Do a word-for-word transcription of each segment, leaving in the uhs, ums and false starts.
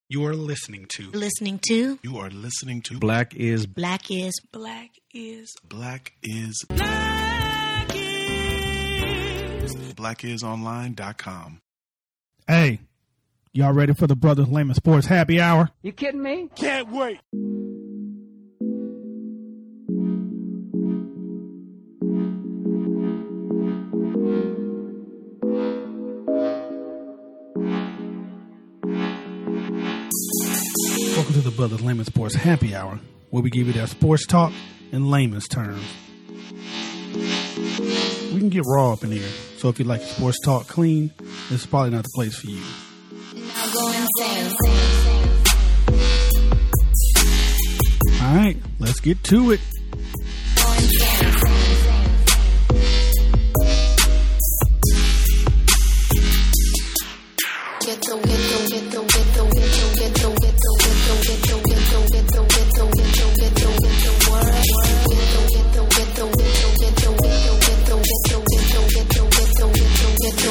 You are listening to. Listening to. You are listening to. Black is. Black is. Black is. Black is. Black is. black is online dot com. Hey, y'all ready for the Brothers Layman Sports Happy Hour? You kidding me? Can't wait. Welcome to the Brothers Layman Sports Happy Hour, where we give you that sports talk in layman's terms. We can get raw up in here, so if you like sports talk clean, this is probably not the place for you. Now go insane. All right, let's get to it. Get the, get the, get the, get the, get the, get the, get the, get the, get the, get the, get the, get the, get the, get the, get the, get the word. Get the, get the, get the, get the, get the, get the, get the, get the, get the, get the, get the,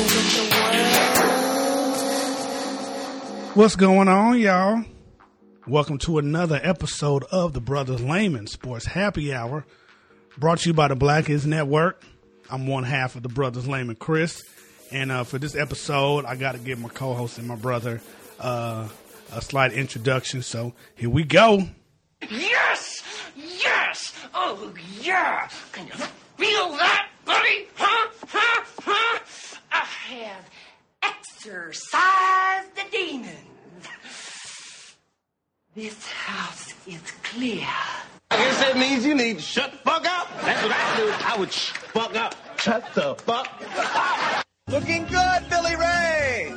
get the word. What's going on, y'all? Welcome to another episode of the Brothers Layman Sports Happy Hour, brought to you by the Black Is Network. I'm one half of the Brothers Layman, Chris. And uh, for this episode, I got to give my co-host and my brother uh, a slight introduction. So here we go. Yes! Yes! Oh, yeah! Can you feel that, buddy? Huh? Huh? Huh? I have exorcised the demons. This house is clear. I guess that means you need to shut the fuck up. That's what I do. I would sh- fuck up. Shut the fuck up. Looking good, Billy Ray.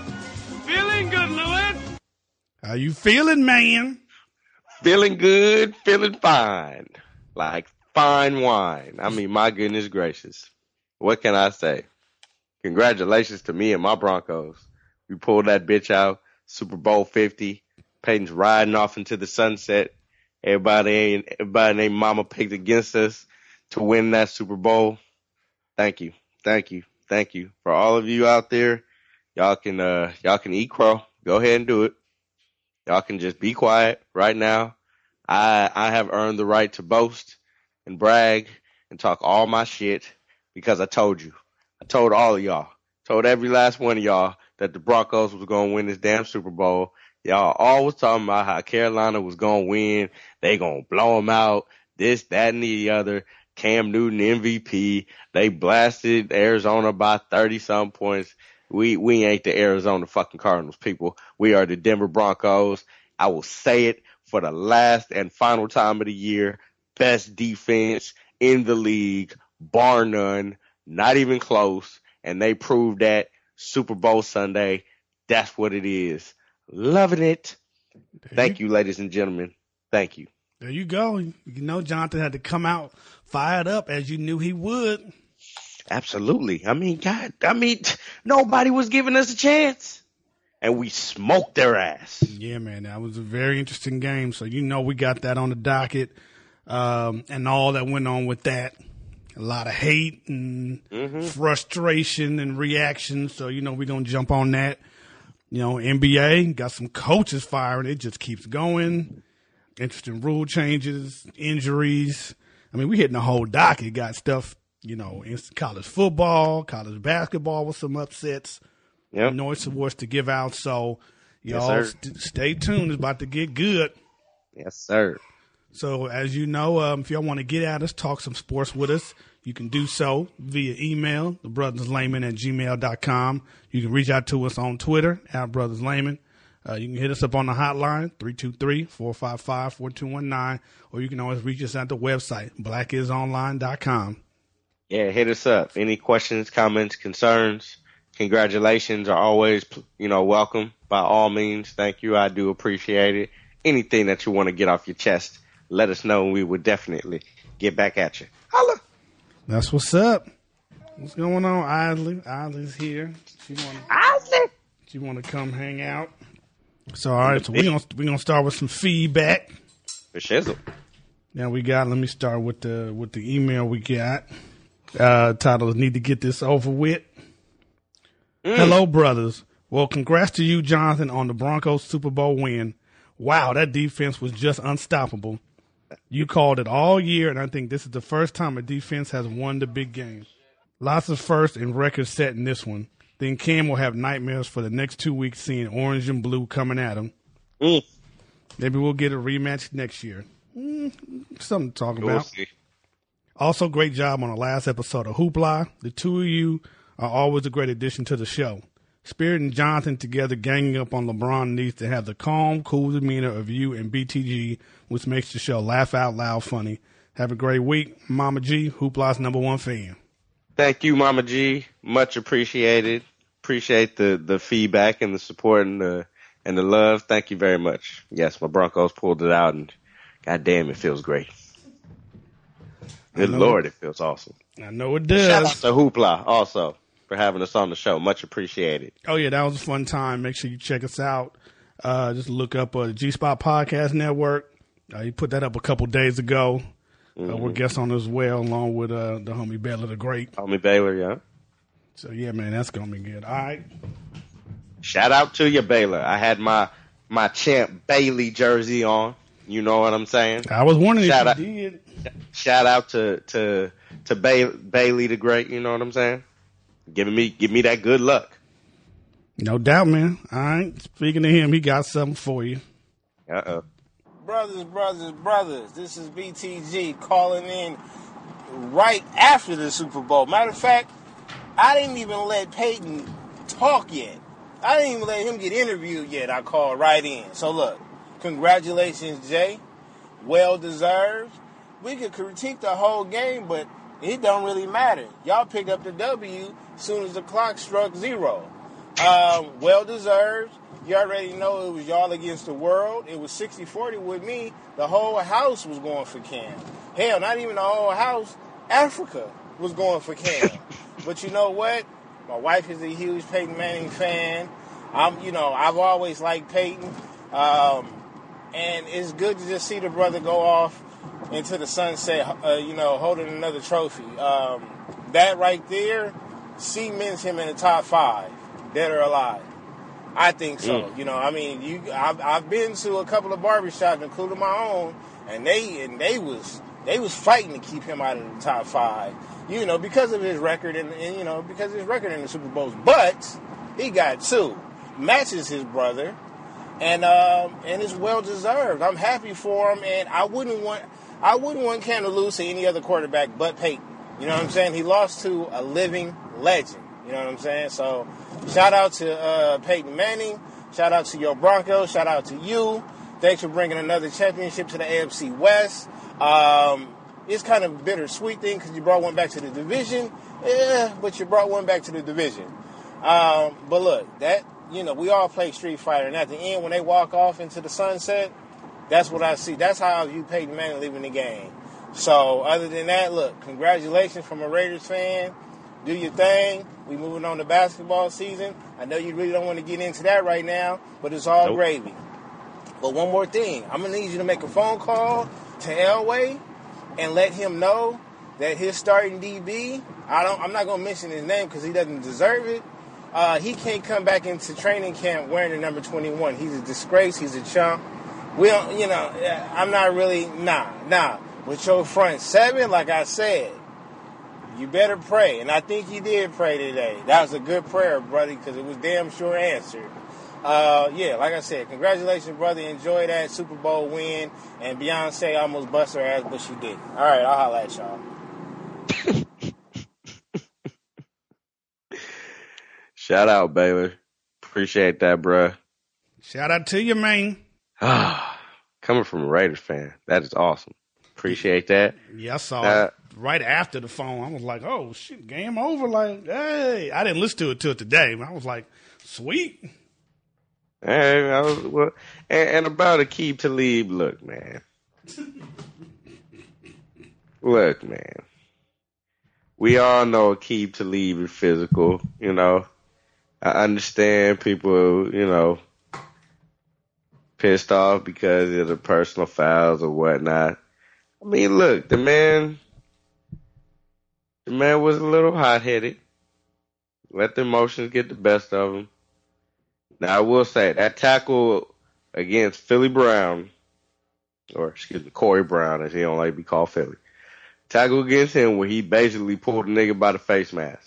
Feeling good, Lewis? How you feeling, man? Feeling good, feeling fine. Like fine wine. I mean, my goodness gracious. What can I say? Congratulations to me and my Broncos. We pulled that bitch out. Super Bowl fifty. Peyton's riding off into the sunset. Everybody, everybody named Mama picked against us to win that Super Bowl. Thank you. Thank you. Thank you. For all of you out there, y'all can uh, y'all can eat crow. Go ahead and do it. Y'all can just be quiet right now. I I have earned the right to boast and brag and talk all my shit because I told you. I told all of y'all. Told every last one of y'all that the Broncos was going to win this damn Super Bowl. Y'all always talking about how Carolina was going to win. They going to blow them out. This, that, and the other. Cam Newton M V P. They blasted Arizona by thirty-some points. We we ain't the Arizona fucking Cardinals, people. We are the Denver Broncos. I will say it for the last and final time of the year. Best defense in the league, bar none. Not even close. And they proved that Super Bowl Sunday. That's what it is. Loving it. There Thank you, you, ladies and gentlemen. Thank you. There you go. You know, Jonathan had to come out fired up as you knew he would. Absolutely. I mean, God, I mean, nobody was giving us a chance. And we smoked their ass. Yeah, man, that was a very interesting game. So, you know, we got that on the docket um, and all that went on with that. A lot of hate and mm-hmm. frustration and reaction. So, you know, we're going to jump on that. You know, N B A got some coaches firing. It just keeps going. Interesting rule changes, injuries. I mean, we hitting the whole docket. Got stuff, you know, in college football, college basketball with some upsets. Yep. Noise awards to give out. So, Yes, y'all sir. st- stay tuned. It's about to get good. Yes, sir. So, as you know, um, if y'all want to get at us, talk some sports with us, you can do so via email, thebrotherslayman at gmail dot com. You can reach out to us on Twitter, at brotherslayman. Uh, you can hit us up on the hotline, three two three, four five five, four two one nine, or you can always reach us at the website, black is online dot com. Yeah, hit us up. Any questions, comments, concerns, congratulations are always, you know, welcome by all means. Thank you. I do appreciate it. Anything that you want to get off your chest, let us know and we will definitely get back at you. Holla. That's what's up. What's going on, Idly? Idly's here. She want Idly. She want to come hang out. So, all right, so we're going we gonna start with some feedback. For shizzle. Now we got, let me start with the with the email we got. Uh, title is Need to Get This Over With. Mm. Hello, brothers. Well, congrats to you, Jonathan, on the Broncos Super Bowl win. Wow, that defense was just unstoppable. You called it all year, and I think this is the first time a defense has won the big game. Lots of firsts and records set in this one. Then Cam will have nightmares for the next two weeks seeing orange and blue coming at him. Mm. Maybe we'll get a rematch next year. Mm, something to talk We'll about. see. Also, great job on the last episode of Hoopla. The two of you are always a great addition to the show. Spirit and Jonathan together ganging up on LeBron needs to have the calm, cool demeanor of you and B T G, which makes the show laugh out loud funny. Have a great week. Mama G, Hoopla's number one fan. Thank you, Mama G. Much appreciated. Appreciate the, the feedback and the support and the and the love. Thank you very much. Yes, my Broncos pulled it out, and goddamn, it feels great. Good Lord, it feels awesome. I know it Shout out does. to Hoopla also for having us on the show. Much appreciated. Oh, yeah, that was a fun time. Make sure you check us out. Uh, just look up uh, the G-Spot Podcast Network. Uh, he put that up a couple days ago. Mm-hmm. Uh, we're guests on as well, along with uh, the homie Baylor the Great. Homie Baylor, yeah. So, yeah, man, that's going to be good. All right. Shout out to you, Baylor. I had my my Champ Bailey jersey on. You know what I'm saying? I was wondering Shout if out, you did. Shout out to to to Bay, Bailey the Great. You know what I'm saying? Giving me give me that good luck. No doubt, man. All right. Speaking of him, he got something for you. Uh oh. Brothers, brothers, brothers, this is B T G calling in right after the Super Bowl. Matter of fact, I didn't even let Peyton talk yet. I didn't even let him get interviewed yet. I called right in. So look, congratulations, Jay. Well deserved. We could critique the whole game, but it don't really matter. Y'all picked up the W as soon as the clock struck zero. Um, well deserved. You already know it was y'all against the world. It was sixty forty with me. The whole house was going for Cam. Hell, not even the whole house. Africa was going for Cam. But you know what? My wife is a huge Peyton Manning fan. I'm, you know, I've always liked Peyton. Um, and it's good to just see the brother go off into the sunset, uh, you know, holding another trophy. Um, that right there cements him in the top five, dead or alive. I think so. Mm. You know, I mean, you, I've, I've been to a couple of barbershops, including my own, and they and they was they was fighting to keep him out of the top five. You know, because of his record and, and you know because of his record in the Super Bowls. But he got two, matches his brother, and um, and it's well deserved. I'm happy for him, and I wouldn't want I wouldn't want Cam to lose to any other quarterback but Peyton. You know what I'm saying? He lost to a living legend. You know what I'm saying? So, shout out to uh, Peyton Manning. Shout out to your Broncos. Shout out to you. Thanks for bringing another championship to the A F C West. Um, it's kind of a bittersweet thing because you brought one back to the division. Yeah, but you brought one back to the division. Um, but look, that, you know, we all play Street Fighter. And at the end, when they walk off into the sunset, that's what I see. That's how I view Peyton Manning leaving the game. So, other than that, look, congratulations from a Raiders fan. Do your thing. We moving on to basketball season. I know you really don't want to get into that right now, but it's all nope. gravy. But one more thing. I'm going to need you to make a phone call to Elway and let him know that his starting D B, I don't, I'm not going to mention his name because he doesn't deserve it. Uh, he can't come back into training camp wearing the number twenty-one. He's a disgrace. He's a chump. We don't, you know, I'm not really, nah, nah. With your front seven, like I said, you better pray. And I think you did pray today. That was a good prayer, brother, because it was damn sure answered. Uh, yeah, like I said, congratulations, brother. Enjoy that Super Bowl win. And Beyonce almost bust her ass, but she didn't. All right, I'll holla at y'all. Shout out, Baylor. Appreciate that, bruh. Shout out to you, man. Coming from a Raiders fan, that is awesome. Appreciate that. Yeah, I saw uh, it right after the phone. I was like, oh, shit, game over. Like, hey. I didn't listen to it till today. I was like, sweet. Hey, I was, well, and, and about Aqib Talib, look, man. Look, man. We all know Aqib Talib is physical, you know. I understand people, you know, pissed off because of the personal fouls or whatnot. I mean, look, the man, the man was a little hot-headed. Let the emotions get the best of him. Now, I will say that tackle against Philly Brown, or excuse me, Corey Brown, as he don't like to be called Philly. Tackle against him where he basically pulled a nigga by the face mask.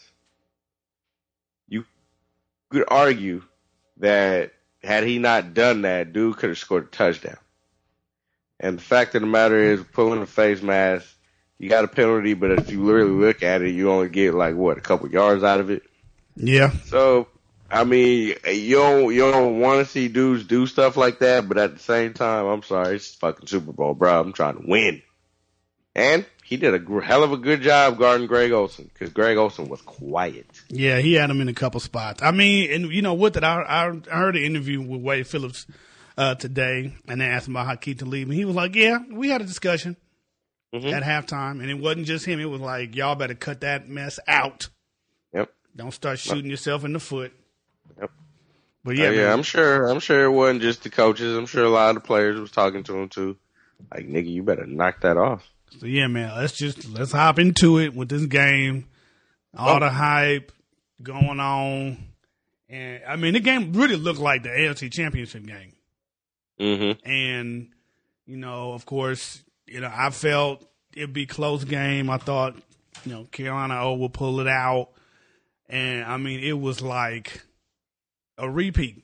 You could argue that had he not done that, dude could have scored a touchdown. And the fact of the matter is, pulling the face mask, you got a penalty, but if you really look at it, you only get like what, a couple yards out of it. Yeah. So, I mean, you don't you don't want to see dudes do stuff like that, but at the same time, I'm sorry, it's fucking Super Bowl, bro. I'm trying to win. And he did a gr- hell of a good job guarding Greg Olsen because Greg Olsen was quiet. Yeah, he had him in a couple spots. I mean, and you know what? That I, I heard an interview with Wade Phillips uh, today, and they asked him about how Keith to leave, and he was like, "Yeah, we had a discussion mm-hmm. at halftime, and it wasn't just him. It was like, y'all better cut that mess out. Yep. Don't start shooting yourself in the foot." Yep. But yeah, uh, yeah, man. I'm sure. I'm sure it wasn't just the coaches. I'm sure a lot of the players was talking to him too. Like, nigga, you better knock that off. So yeah, man, let's just let's hop into it with this game. All Oh. the hype going on, and I mean, the game really looked like the A F C Championship game. Mm-hmm. And you know, of course, you know, I felt it'd be a close game. I thought, you know, Carolina O would pull it out, and I mean, it was like a repeat.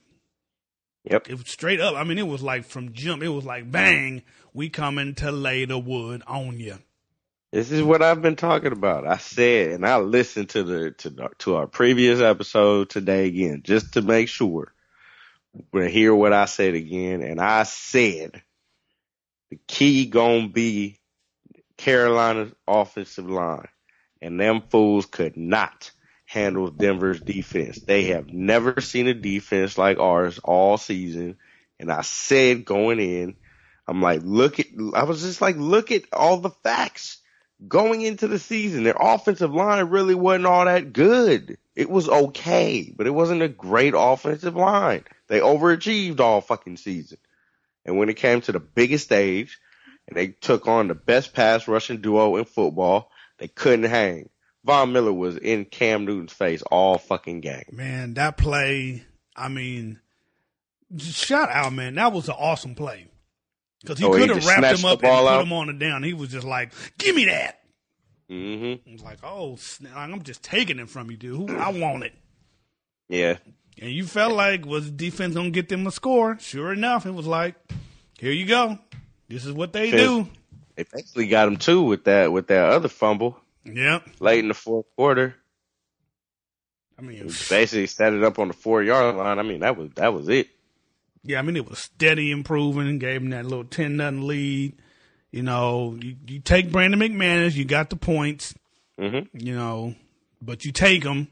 Yep. It was straight up. I mean, it was like from jump. It was like bang. We coming to lay the wood on you. This is what I've been talking about. I said, and I listened to the to the, to our previous episode today again, just to make sure we hear what I said again. And I said the key gonna be Carolina's offensive line, and them fools could not handle Denver's defense. They have never seen a defense like ours all season. And I said going in, I'm like, look at, I was just like, look at all the facts going into the season. Their offensive line really wasn't all that good. It was okay, but it wasn't a great offensive line. They overachieved all fucking season. And when it came to the biggest stage and they took on the best pass rushing duo in football, they couldn't hang. Von Miller was in Cam Newton's face all fucking game. Man, that play, I mean, just shout out, man. That was an awesome play. Because he Oh, he could have just wrapped snatched him up the and ball put out? him on the down. He was just like, give me that. Mm-hmm. He was like, oh, snap. I'm just taking it from you, dude. Who- I want it. Yeah. And you felt like, was the defense going to get them a score? Sure enough, it was like, here you go. This is what they do. They basically got him too with that with that other fumble Yep. late in the fourth quarter. I mean, Basically set it up on the four yard line. I mean, that was that was it. yeah, I mean, it was steady improving, gave him that little ten nothing lead. You know, you, you take Brandon McManus, you got the points, Mm-hmm. you know, but you take them,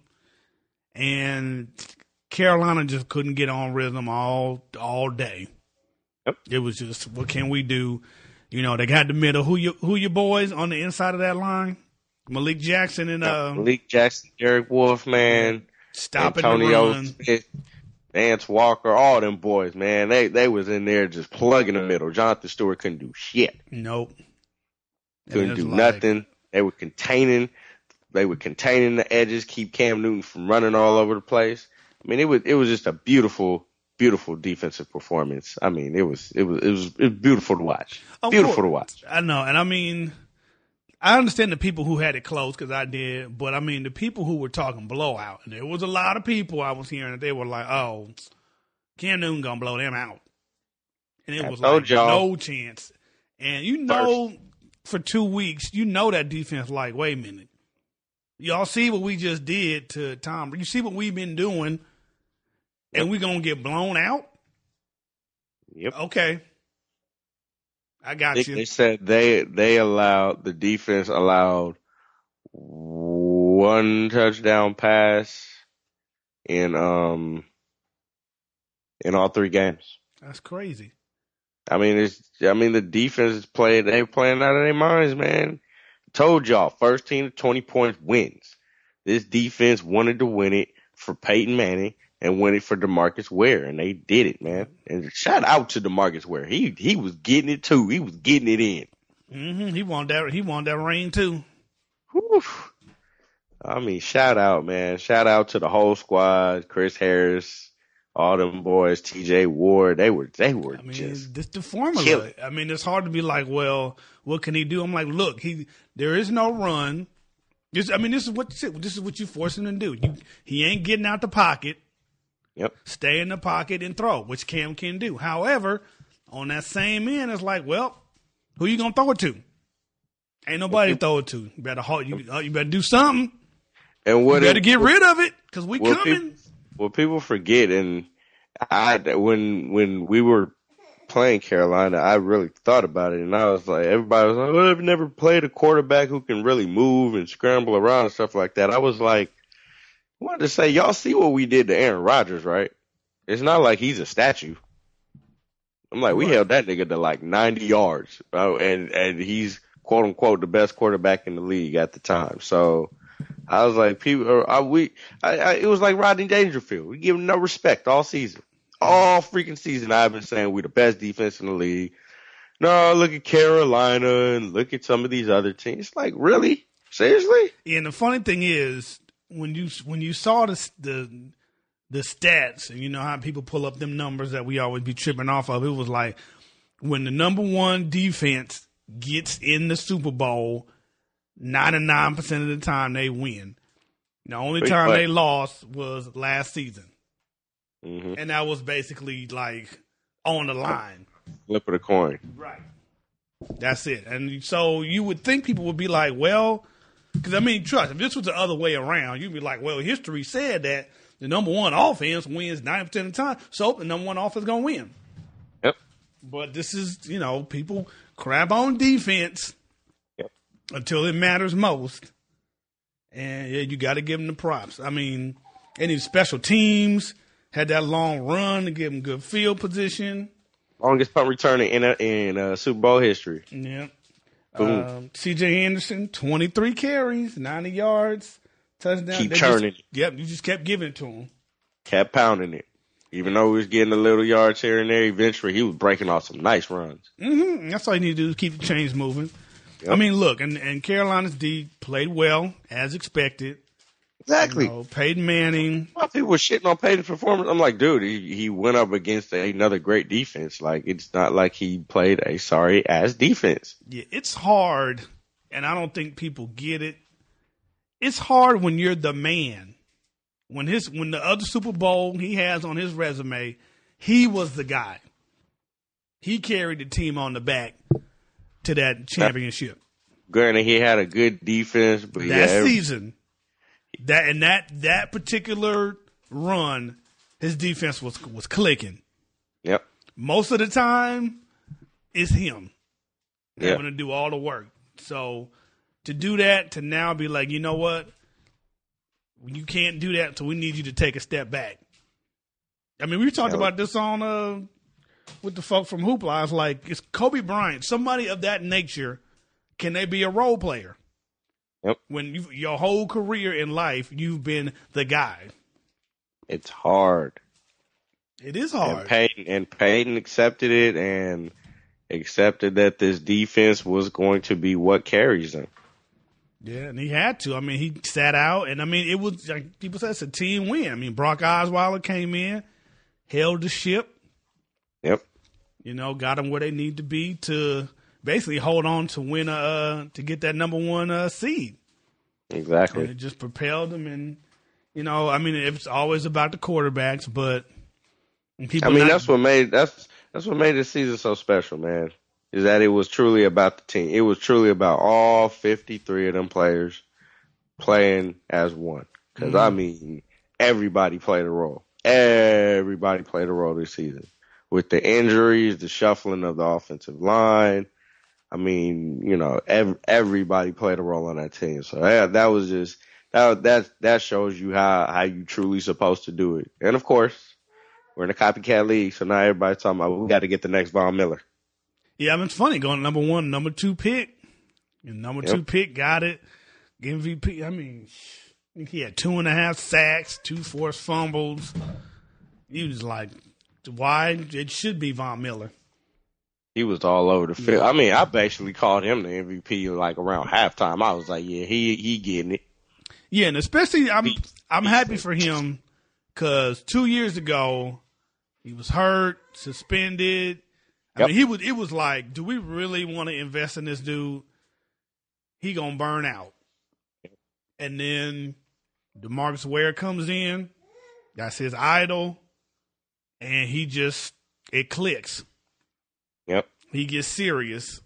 and Carolina just couldn't get on rhythm all all day. Yep. It was just, what can we do? You know, they got the middle. Who you who your boys on the inside of that line? Malik Jackson and uh, Malik Jackson, Derek Wolf, man, stopping the Antonio run. Smith, Vance Walker, all them boys, man. They they was in there just plugging the middle. Jonathan Stewart couldn't do shit. Nope. Couldn't And do it's like- nothing. They were containing. They were containing the edges, keep Cam Newton from running all over the place. I mean, it was it was just a beautiful, beautiful defensive performance. I mean, it was it was it was, it was beautiful to watch. Of Beautiful course. to watch. I know, and I mean, I understand the people who had it close because I did, but I mean the people who were talking blowout, and there was a lot of people I was hearing that they were like, "Oh, Cam Newton gonna blow them out," and it I was told like y'all. no chance. And you know, for two weeks, you know that defense like, wait a minute, y'all see what we just did to Tom? You see what we've been doing, and we gonna get blown out? Yep. Okay, I got They, you. they said they they allowed the defense allowed one touchdown pass in um in all three games. That's crazy. I mean, it's I mean the defense is playing. They playing out of their minds, man. Told y'all, first team to twenty points wins. This defense wanted to win it for Peyton Manning and win it for DeMarcus Ware, and they did it, man. And shout out to DeMarcus Ware. He he was getting it too. He was getting it in. Mm-hmm. He wanted that. He wanted that ring too. Whew. I mean, shout out, man. Shout out to the whole squad, Chris Harris, all them boys, T J Ward, they were they were I mean, just this the formula. killing. I mean, it's hard to be like, well, what can he do? I'm like, look, he there is no run. This, I mean, this is what this is what you force him to do. You, he ain't getting out the pocket. Yep. Stay in the pocket and throw, which Cam can do. However, on that same end, it's like, well, who you gonna throw it to? Ain't nobody to throw it to. You better hold, you, you better do something. And what You better it- get rid of it because we what coming. People, what people forget, and I when when we were playing Carolina, I really thought about it, and I was like, everybody was like, well, I've never played a quarterback who can really move and scramble around and stuff like that. I was like, I wanted to say, y'all see what we did to Aaron Rodgers, right? It's not like he's a statue. I'm like, we Right. held that nigga to like ninety yards, uh, and and he's quote unquote the best quarterback in the league at the time. So I was like, people, or I, we, I, I, it was like Rodney Dangerfield. We give him no respect all season, all freaking season. I've been saying we're the best defense in the league. No, look at Carolina and look at some of these other teams. Like, really, seriously? And the funny thing is, when you when you saw the the the stats, and you know how people pull up them numbers that we always be tripping off of, it was like when the number one defense gets in the Super Bowl, ninety-nine percent of the time they win. The only Wait, time what? they lost was last season. Mm-hmm. And that was basically like on the line. Flip of the coin. Right. That's it. And so you would think people would be like, well, because I mean, trust, if this was the other way around, you'd be like, well, history said that the number one offense wins ninety percent of the time, so the number one offense is going to win. Yep. But this is, you know, people crap on defense Yep. until it matters most. And yeah, you got to give them the props. I mean, any special teams had that long run to give them good field position. Longest punt return in a, in uh, Super Bowl history. Yeah. Boom. Um, C J Anderson, twenty-three carries, ninety yards, touchdown. Keep They churning just- Yep, you just kept giving it to him. Kept pounding it. Even though he was getting a little yards here and there, eventually he was breaking off some nice runs. Mm-hmm. That's all you need to do is keep the chains moving. Yep. I mean, look, and, and Carolina's D played well, as expected. Exactly. You know, Peyton Manning. A lot of people were shitting on Peyton's performance. I'm like, dude, he, he went up against another great defense. Like, it's not like he played a sorry ass defense. Yeah, it's hard, and I don't think people get it. It's hard when you're the man. When his when the other Super Bowl he has on his resume, he was the guy. He carried the team on the back to that championship. Granted, he had a good defense, but That yeah, every- season, that and that that particular run, his defense was was clicking. Yep. Most of the time, it's him Yeah. having to do all the work. So to do that, to now be like, you know what? You can't do that, so we need you to take a step back. I mean, we talked Yeah. about this on uh, with the folk from Hoopla. I was like, it's Kobe Bryant, somebody of that nature. Can they be a role player? Yep. When you your whole career in life, you've been the guy. It's hard. It is And hard. Peyton, and Peyton accepted it and accepted that this defense was going to be what carries them. Yeah, and he had to. I mean, he sat out, and I mean, it was like people said, it's a team win. I mean, Brock Osweiler came in, held the ship, Yep. you know, got them where they need to be to basically hold on to win a uh, to get that number one uh, seed. Exactly. And it just propelled them, and you know, I mean, it's always about the quarterbacks, but people I mean, not- that's what made that's that's what made this season so special, man. Is that it was truly about the team. It was truly about all fifty-three of them players playing as one. Because I mean, everybody played a role. Everybody played a role this season with the injuries, the shuffling of the offensive line. I mean, you know, ev- everybody played a role on that team. So that that was just that that that shows you how how you truly supposed to do it. And of course, we're in a copycat league, so now everybody's talking about we got to get the next Von Miller. Yeah, I mean, it's funny going number one, number two pick, and number Yep. two pick got it, M V P. I mean, I think he had two and a half sacks, two forced fumbles. He was like, why? It should be Von Miller. He was all over the field. I mean, I basically called him the M V P like around halftime. I was like, yeah, he he getting it. Yeah, and especially I'm He- I'm he happy said- for him because two years ago He was hurt, suspended. I Yep. mean, he was. It was like, do we really want to invest in this dude? He gonna burn out. And then DeMarcus Ware comes in. That's his idol, and he just it clicks. Yep. He gets serious.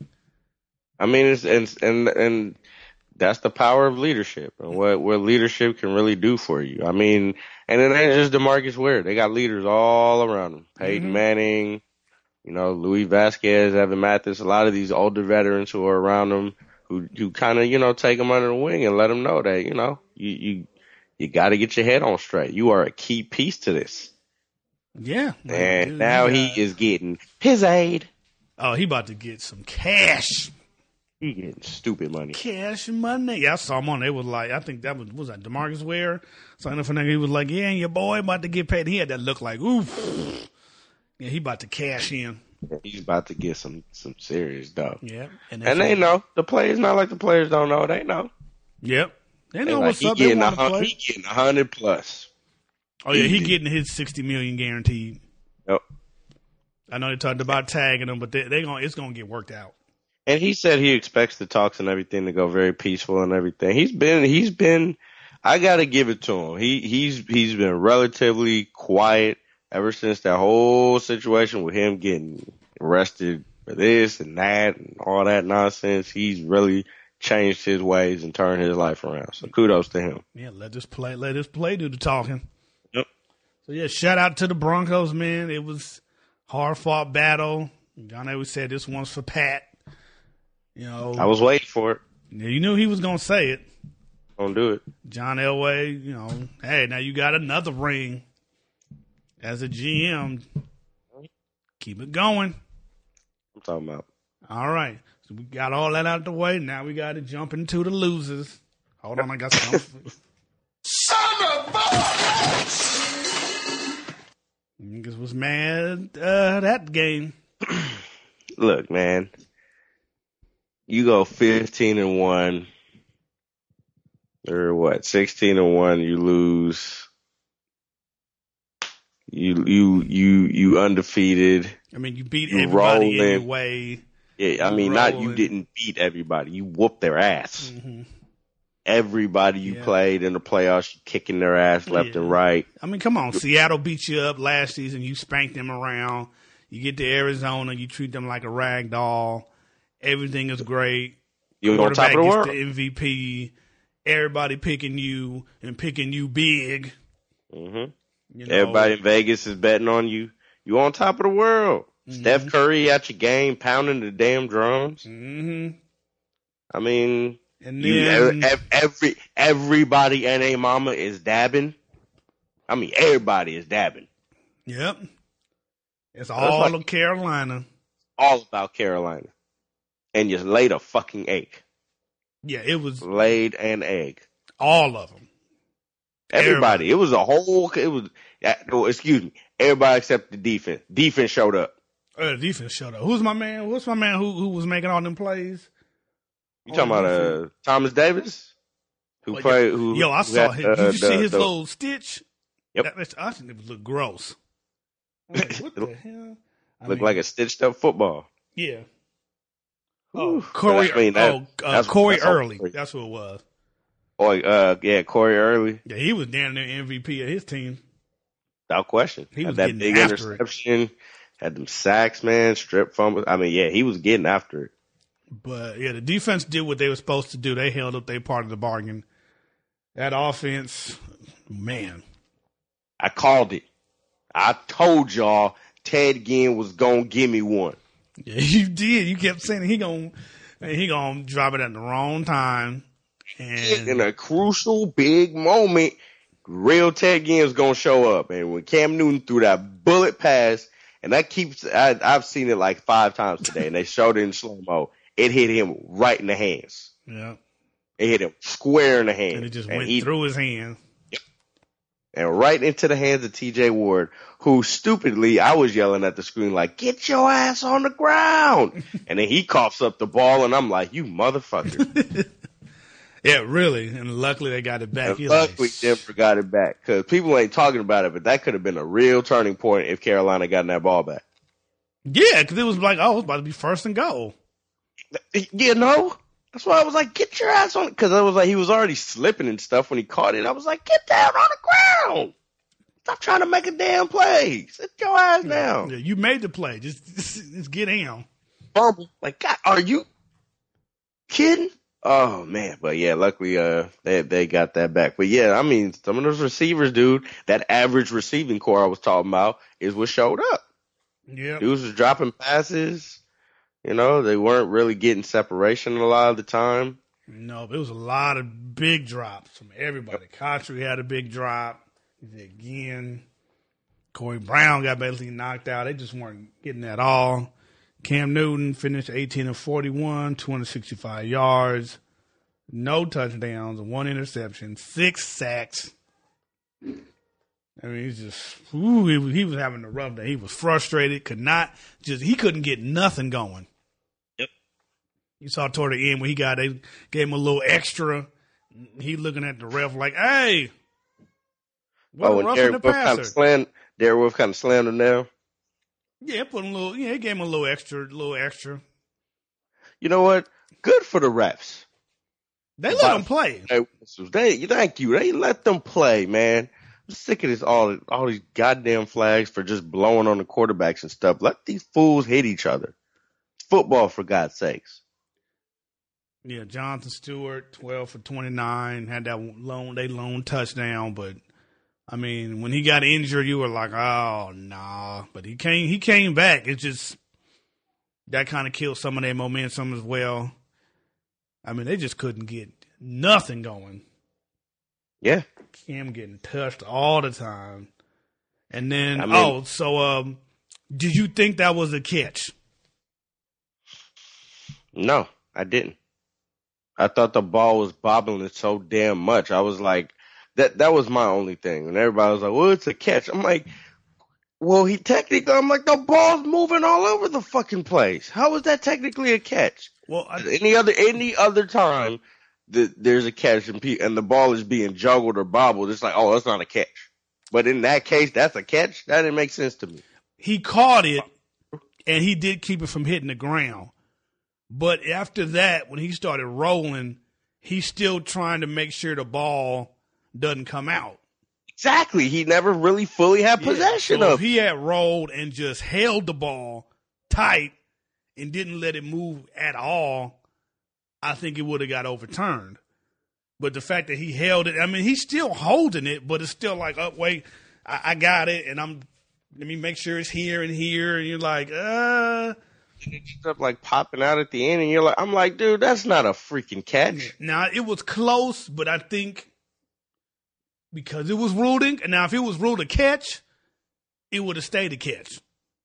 I mean, it's and and and that's the power of leadership and what what leadership can really do for you. I mean, and it ain't just DeMarcus Ware. They got leaders all around them. Peyton Mhm. Manning, you know, Luis Vasquez, Evan Mathis, a lot of these older veterans who are around them who who kind of, you know, take them under the wing and let them know that, you know, you you you got to get your head on straight. You are a key piece to this. Yeah. And Dude, now got- he is getting his aid. Oh, he about to get some cash. He getting stupid money. Cash money. Yeah, I saw him on. They was like, I think that was was that DeMarcus Ware. Signing up for nigga. He was like, yeah, and your boy about to get paid. He had that look like, oof. Yeah, he about to cash in. He's about to get some some serious dough. Yeah, And they know. The players, not like the players don't know. They know. Yep, they They know like, what's he up. They getting a want to hun- play. he getting a hundred plus. Oh yeah, he easy. getting his sixty million guaranteed. Yep. I know they talked about tagging him, but they they gonna it's gonna get worked out. And he said he expects the talks and everything to go very peaceful and everything. He's been he's been I gotta give it to him. He he's he's been relatively quiet ever since that whole situation with him getting arrested for this and that and all that nonsense. He's really changed his ways and turned his life around. So kudos to him. Yeah, let this play let this play do the talking. Yep. So yeah, shout out to the Broncos, man. It was hard fought battle. John always said this one's for Pat. You know, I was waiting for it. yeah, you knew he was gonna say it. Don't do it. John Elway, you know, hey, now you got another ring as a G M. Keep it going. I'm talking about. All right. So we got all that out the way. Now we got to jump into the losers. Hold on, I got something. Niggas was mad uh, that game. Look, man. You go fifteen and one, or what? Sixteen and one. You lose. You you you you undefeated. I mean, you beat You everybody in rolling. your way. Yeah, I You mean, not you rolling. didn't beat everybody. You whooped their ass. Mhm. Everybody you Yeah. played in the playoffs, you kicking their ass left Yeah. and right. I mean, come on. Seattle beat you up last season. You spanked them around. You get to Arizona. You treat them like a rag doll. Everything is great. You on top of the Quarterback world. gets the M V P. Everybody picking you and picking you big. hmm You know? Everybody in Vegas is betting on you. You on top of the world. Mm-hmm. Steph Curry at your game, pounding the damn drums. hmm I mean, And you, then, ev- every everybody and a mama is dabbing. I mean, everybody is dabbing. yep, it's all like- of Carolina. All about Carolina, and you laid a fucking egg. Yeah, it was Laid an egg. all of them. Everybody. It was a whole. It was. uh, No, excuse me. Everybody except the defense. Defense showed up. Uh, the defense showed up. Who's my man? What's my man who who was making all them plays? You talking Oh, about defense. uh, Thomas Davis, who Oh, yeah. played? Who? Yo, I who saw had, his. uh, Did you see the- his the- little stitch? Yep. That, that's- I think it looked gross. I'm like, what the hell? I Looked mean, like a stitched up football. yeah. Oh, Whew. Corey. I mean, that- oh, uh, that's- Corey that's all Early. great. That's who it was. Oh, uh, yeah, Corey Early, Yeah, he was down there M V P of his team. without question. He was had that getting big after it. interception. Had them sacks, man, strip fumbles. I mean, yeah, he was getting after it. But yeah, the defense did what they were supposed to do. They held up their part of the bargain. That offense, man. I called it. I told y'all Ted Ginn was gonna give me one. Yeah, you did. You kept saying he gonna he gonna drop it at the wrong time. In And a crucial big moment, real Ted Ginn's gonna show up. And when Cam Newton threw that bullet pass, and that keeps I, I've seen it like five times today, and they showed it in slow mo. It hit him right in the hands. yeah, It hit him square in the hands, and it just and went he- through his hand. and right into the hands of T J Ward, who stupidly, I was yelling at the screen like, "Get your ass on the ground!" And then he coughs up the ball, and I'm like, "You motherfucker!" Yeah, really. And luckily they got it back. And He luckily like, Denver got it back because people ain't talking about it, but that could have been a real turning point if Carolina gotten that ball back. yeah, because it was like, oh, it's about to be first and goal. You know? That's why I was like, get your ass on it. Because I was like, he was already slipping and stuff when he caught it. I was like, get down on the ground. Stop trying to make a damn play. Sit your ass down. Yeah, you made the play. Just, just, just get in. Fumble. Like, God, are you kidding? Oh, man. But, yeah, luckily uh, they they got that back. But, yeah, I mean, some of those receivers, dude, that average receiving core I was talking about is what showed up. Yeah. Dudes was dropping passes. You know, they weren't really getting separation a lot of the time. No, but it was a lot of big drops from everybody. Cotry had a big drop. Again, Corey Brown got basically knocked out. They just weren't getting that all. Cam Newton finished eighteen of forty-one, two hundred sixty-five yards, no touchdowns, one interception, six sacks. I mean, he's just, ooh, he, was, he was having a rough day. He was frustrated, could not, just, he couldn't get nothing going. Yep. You saw toward the end when he got, they gave him a little extra. He looking at the ref like, hey, what oh, a and roughing Derek the Wolf kind passer. of slammed, Derek Wolf kind of slammed him down. Yeah, put him a little, yeah, he gave him a little extra, little extra. You know what? Good for the refs. They let him play. They, they, thank you. They let them play, man. I'm sick of this, all, all these goddamn flags for just blowing on the quarterbacks and stuff. Let these fools hit each other. It's football, for God's sakes. Yeah, Jonathan Stewart, twelve for twenty-nine, had that lone, they lone touchdown, but I mean, when he got injured, you were like, oh, nah. But he came he came back. It's just that kind of killed some of their momentum as well. I mean, they just couldn't get nothing going. Yeah. Cam getting touched all the time. And then, I mean, oh, so um, did you think that was a catch? No, I didn't. I thought the ball was bobbling so damn much. I was like, that that was my only thing. And everybody was like, well, it's a catch. I'm like, well, he technically, I'm like, the ball's moving all over the fucking place. How is that technically a catch? Well, I, any other any other time that there's a catch and, pe- and the ball is being juggled or bobbled, it's like, oh, that's not a catch. But in that case, that's a catch? That didn't make sense to me. He caught it, and he did keep it from hitting the ground. But after that, when he started rolling, he's still trying to make sure the ball doesn't come out. Exactly. He never really fully had possession yeah, so of if he had rolled and just held the ball tight and didn't let it move at all, I think it would have got overturned. But the fact that he held it, I mean, he's still holding it, but it's still like, oh, wait, I, I got it, and I'm, let me make sure it's here and here. And you're like, uh. It's up like popping out at the end, and you're like, I'm like, dude, that's not a freaking catch. Now, it was close, but I think because it was ruled in, now if it was ruled a catch, it would have stayed a catch.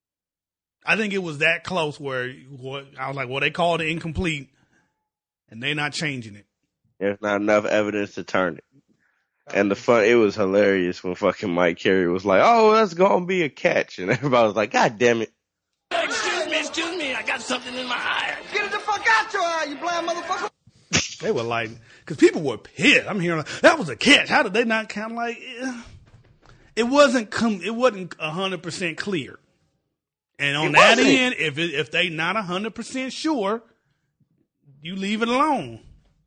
I think it was that close where what, I was like, well, they called it incomplete, and they're not changing it. There's not enough evidence to turn it. And the fun, it was hilarious when fucking Mike Carey was like, oh, that's going to be a catch. And everybody was like, God damn it. Excuse me, excuse me, I got something in my eye. Get it the fuck out your eye, you blind motherfucker. They were like, because people were pissed. I'm hearing, like, that was a catch. How did they not count? Like, eh. It wasn't, com- it wasn't one hundred percent clear. And on It that wasn't. end, if it, if they not one hundred percent sure, you leave it alone.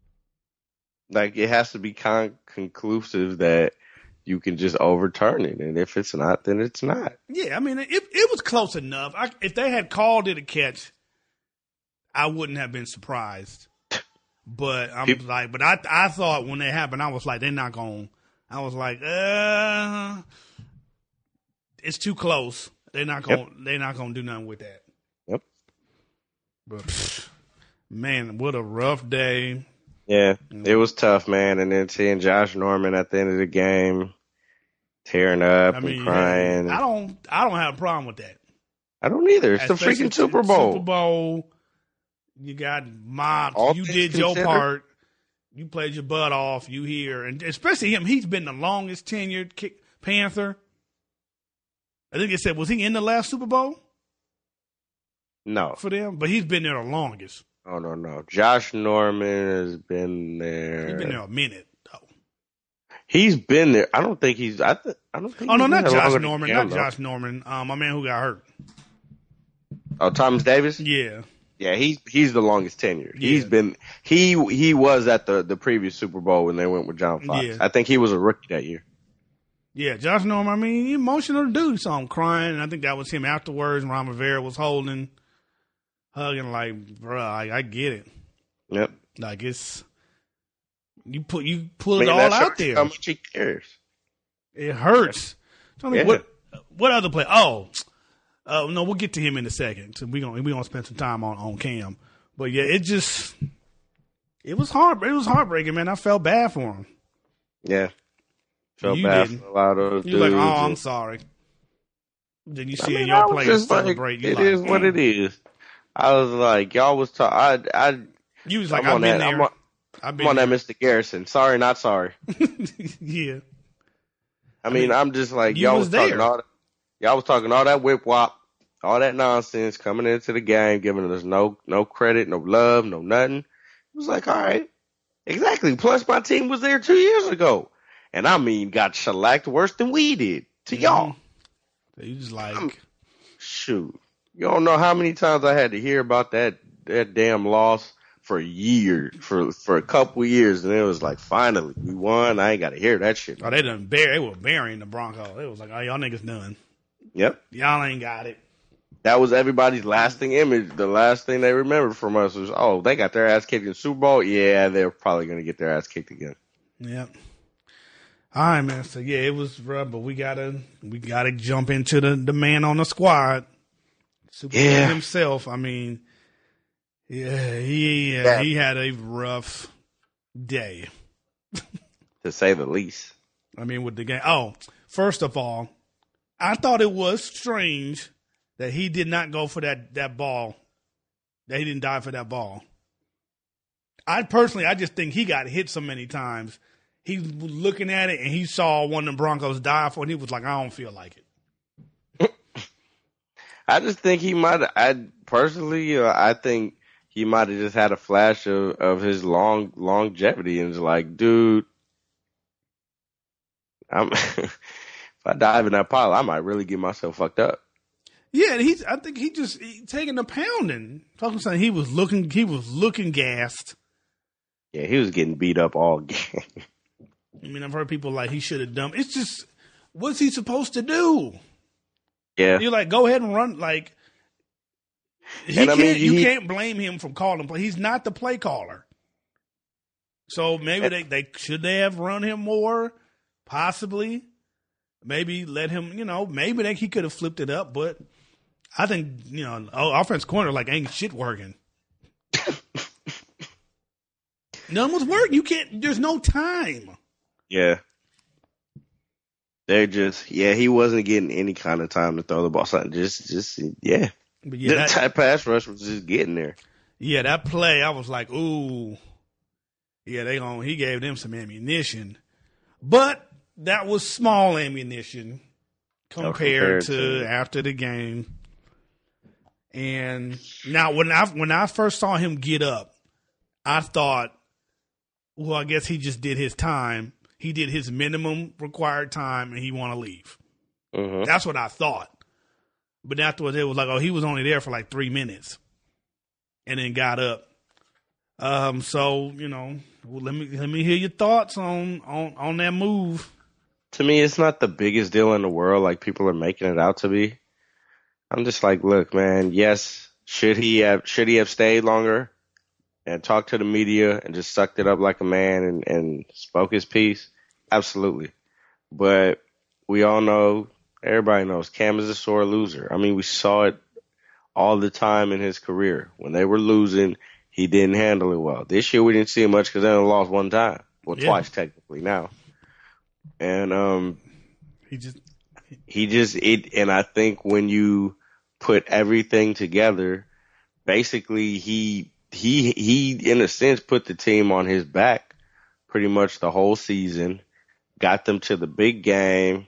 Like, it has to be con- conclusive that you can just overturn it. And if it's not, then it's not. Yeah, I mean, it it was close enough. I, if they had called it a catch, I wouldn't have been surprised. But I'm People- like, but I I thought when it happened, I was like, they're not going. I was like, uh, it's too close. They're not going. Yep. They're not going to do nothing with that. Yep. But pff, man, what a rough day. Yeah, it was tough, man. And then seeing Josh Norman at the end of the game tearing up I mean, and crying. I don't. I don't have a problem with that. I don't either. It's the Especially freaking Super Bowl. Super Bowl. You got mobbed. All You things did your considered. part. You played your butt off. You here, and especially him. He's been the longest tenured kick, Panther. I think they said, was he in the last Super Bowl No. for them? But he's been there the longest. No, no, no. Josh Norman has been there. He's been there a minute, though. He's been there. I don't think he's. I, th- I don't think. Oh, no, he's not been there Josh longer than Norman. Cam, Not though. Josh Norman. Um, my man who got hurt. Oh, Thomas Davis. Yeah. Yeah, he's he's the longest tenured. Yeah. He's been he he was at the, the previous Super Bowl when they went with John Fox. Yeah. I think he was a rookie that year. Yeah, Josh Norman, I mean, he emotional dude. You saw him crying, and I think that was him afterwards. Ron Rivera was holding, hugging, like, bro, I, I get it. Yep. Like, it's, you put you pull I mean, it all that out shows there. how much he cares. It hurts. Tell me Yeah. what what other play? Oh, uh, no, we'll get to him in a second. So we're gonna we gonna spend some time on, on Cam. But yeah, it just it was hard. It was heartbreaking, man. I felt bad for him. Yeah. Felt You bad didn't. for a lot of those You like, dudes. oh, I'm and- sorry. Then you I see mean, I your was players just like, celebrate. You it like, is what it is. I was like, y'all was talking. I, I, You was like, I'm I've on been that. there. I'm on, I've I'm been on there. that, Mister Garrison. Sorry, not sorry. Yeah. I mean, mean, I'm just like, you y'all was was, talking there. all that, y'all was talking all that whip wop, all that nonsense coming into the game, giving us no no credit, no love, no nothing. It was like, all right, exactly. Plus, my team was there two years ago, and I mean, got shellacked worse than we did to y'all. So you just like, I'm- Shoot, you don't know how many times I had to hear about that that damn loss for years, for for a couple years, and it was like, finally, we won. I ain't got to hear that shit. oh, they done bear. They were burying the Broncos. It was like, oh, y'all niggas done. Yep. Y'all ain't got it. That was everybody's lasting image. The last thing they remembered from us was, oh, they got their ass kicked in the Super Bowl. Yeah, they're probably going to get their ass kicked again. Yeah. All right, man. So yeah, it was rough, but we gotta we gotta jump into the, the man on the squad, Superman Yeah. himself. I mean, yeah, he uh, Yeah. he had a rough day. To say the least. I mean, with the game. Oh, first of all, I thought it was strange that he did not go for that that ball. That he didn't die for that ball. I personally, I just think he got hit so many times. He was looking at it and he saw one of the Broncos die for it, and he was like, I don't feel like it. I just think he might I personally, uh, I think he might have just had a flash of, of his long longevity and was like, dude, I'm, if I dive in that pile, I might really get myself fucked up. Yeah, and he's. I think he just he, taking a pounding. Talking saying he was looking. He was looking gassed. Yeah, he was getting beat up all game. I mean, I've heard people like he should have done. It's just, what's he supposed to do? Yeah. You're like, go ahead and run. Like, he And I can't. mean, you he- can't blame him from calling play. He's not the play caller. So maybe they, they should they have run him more, possibly. Maybe let him. You know, maybe they, he could have flipped it up. But I think you know, offense corner like ain't shit working. None was working. You can't. There's no time. Yeah. They're just, yeah, he wasn't getting any kind of time to throw the ball. Something just, just, yeah. But The yeah, that, type pass rush was just getting there. yeah, that play, I was like, ooh, yeah, they on. He gave them some ammunition, but that was small ammunition compared, compared to, to- after the game. And now, when I when I first saw him get up, I thought, well, I guess he just did his time. He did his minimum required time, and he want to leave. Mm-hmm. That's what I thought. But afterwards, it was like, oh, he was only there for like three minutes, and then got up. Um, so you know, well, let me let me hear your thoughts on on on that move. To me, it's not the biggest deal in the world like people are making it out to be. I'm just like, look, man, yes, should he have should he have stayed longer and talked to the media and just sucked it up like a man and, and spoke his piece? Absolutely. But we all know, everybody knows, Cam is a sore loser. I mean, we saw it all the time in his career. When they were losing, he didn't handle it well. This year we didn't see it much because they only lost one time. Well, Yeah. twice technically now. And um, He just he just it, and I think when you put everything together, basically he he he in a sense put the team on his back pretty much the whole season, got them to the big game.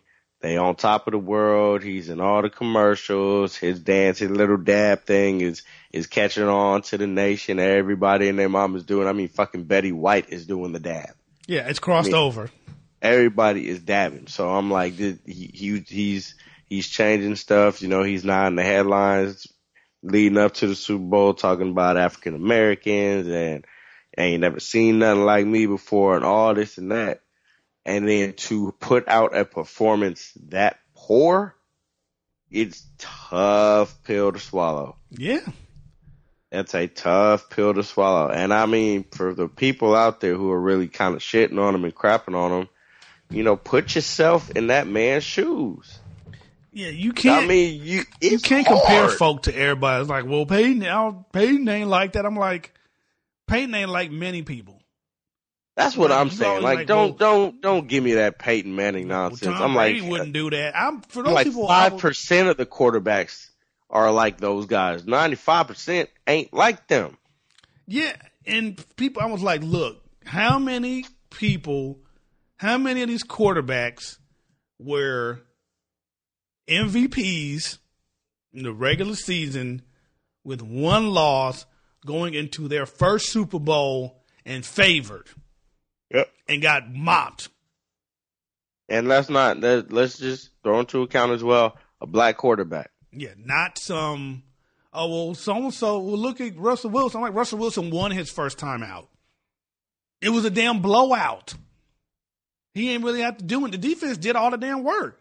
They on top of the world. He's in all the commercials. His dance, his little dab thing is is catching on to the nation. Everybody and their mom is doing. I mean, fucking Betty White is doing the dab. Yeah, it's crossed I mean, over. Everybody is dabbing. So I'm like, he, he he's he's changing stuff. You know, he's not in the headlines leading up to the Super Bowl talking about African Americans and ain't never seen nothing like me before and all this and that. And then to put out a performance that poor, it's tough pill to swallow. Yeah. That's a tough pill to swallow. And I mean, for the people out there who are really kind of shitting on him and crapping on him, you know, put yourself in that man's shoes. Yeah, you can't. I mean, you you can't hard. compare folk to everybody. It's like, well, Peyton, now Peyton ain't like that. I'm like, Peyton ain't like many people. That's what Like, I'm you saying. always Like, like, don't, well- don't, don't give me that Peyton Manning nonsense. Well, Tom I'm like, Brady wouldn't do that. I'm for I'm those like people. I five would- percent of the quarterbacks are like those guys. Ninety-five percent ain't like them. Yeah, and people, I was like, look, how many people, how many of these quarterbacks were M V Ps in the regular season with one loss going into their first Super Bowl and favored Yep. and got mopped? And let's not, let, let's just throw into account as well a black quarterback. Yeah, not some, oh, well, so-and-so, well, look at Russell Wilson. I'm like, Russell Wilson won his first time out. It was a damn blowout. He ain't really have to do it. The defense did all the damn work.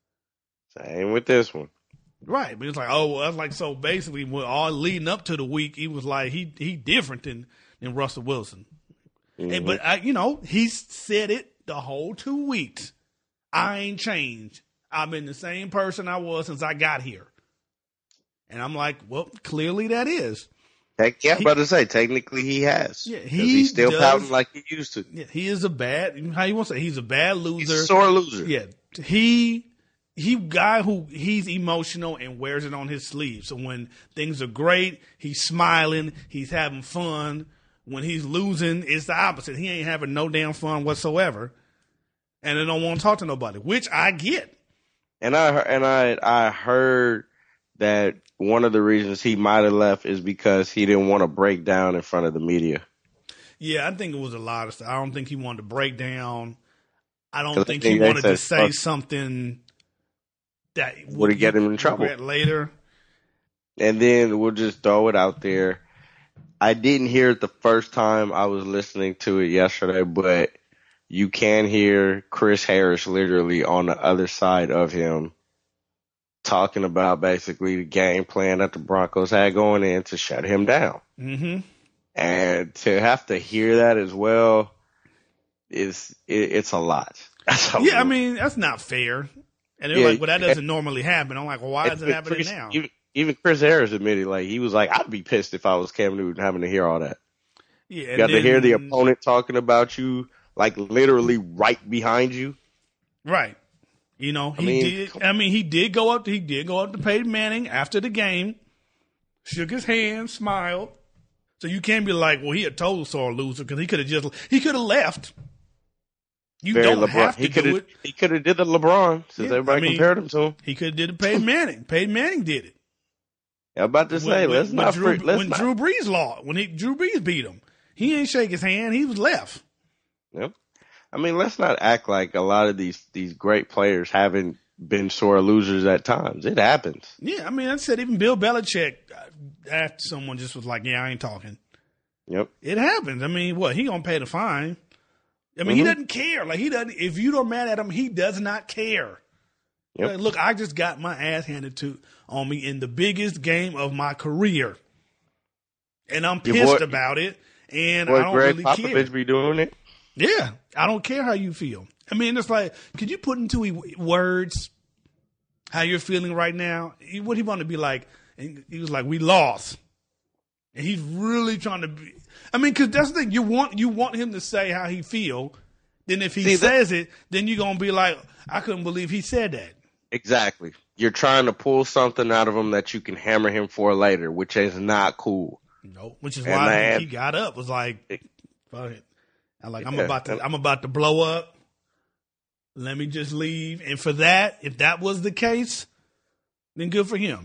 Same with this one. Right, but it's like, oh, well, that's like, so basically, well, all leading up to the week, he was like, he he different than, than Russell Wilson. Mm-hmm. And, but, I, you know, he's said it the whole two weeks. I ain't changed. I've been the same person I was since I got here. And I'm like, well, clearly that is. Heck, yeah, I'm He- about to say, technically he has. Yeah, 'Cause he he's still does- pouting like he used to. Yeah, he is a bad, how you want to say, he's a bad loser. He's a sore loser. Yeah, he he guy who he's emotional and wears it on his sleeve. So when things are great, he's smiling, he's having fun. When he's losing, it's the opposite. He ain't having no damn fun whatsoever, and they don't want to talk to nobody, which I get. And I heard- and I I heard that one of the reasons he might have left is because he didn't want to break down in front of the media. Yeah, I think it was a lot of stuff. I don't think he wanted to break down. I don't 'Cause I think think he they wanted to said, say fuck. something that Would get him in trouble. regret later. And then we'll just throw it out there. I didn't hear it the first time I was listening to it yesterday, but you can hear Chris Harris literally on the other side of him talking about basically the game plan that the Broncos had going in to shut him down. Mm-hmm. And to have to hear that as well is it, it's a lot. That's a Yeah, I lot. mean, that's not fair. And they're Yeah, like, well, that doesn't normally happen. I'm like, well, why is it Even happening Chris- now? Even, even Chris Harris admitted, like, he was like, I'd be pissed if I was Cam Newton having to hear all that. Yeah, You and got to then- hear the opponent talking about you, like, literally right behind you. Right. You know, he mean, did. come- I mean, he did go up. He did go up to Peyton Manning after the game, shook his hand, smiled. So you can't be like, well, he a total sore loser because he could have just he could have left. You Very don't LeBron. have to he could do have it. he could have did the LeBron since Yeah, everybody I mean- compared him to him. He could have did it. Peyton Manning. Peyton Manning did it. I'm about to say, when, let's when not Drew, freak, let's when not. Drew Brees lost, when he Drew Brees beat him, he ain't shake his hand. He was left. Yep. I mean, let's not act like a lot of these these great players haven't been sore losers at times. It happens. Yeah, I mean, I said even Bill Belichick, uh, after someone just was like, "Yeah, I ain't talking." Yep. It happens. I mean, what he gonna pay the fine? I mean, he Mhm. doesn't care. Like he doesn't. If you don't mad at him, he does not care. Yep. Like, look, I just got my ass handed to on me in the biggest game of my career, and I'm Your pissed boy- about it. And Boy, I don't Greg really Popovich care. be doing it. Yeah, I don't care how you feel. I mean, it's like, could you put into e- words how you're feeling right now? He- What he want to be like? And he was like, "We lost," and he's really trying to be. I mean, because that's the thing. You want you want him to say how he feel. Then if he See, that- says it, then you're gonna be like, "I couldn't believe he said that." Exactly. You're trying to pull something out of him that you can hammer him for later, which is not cool. No, which is And why man- he got up. Was like, "Fuck it." I'm like, I'm Yeah. about to, I'm about to blow up. Let me just leave. And for that, if that was the case, then good for him.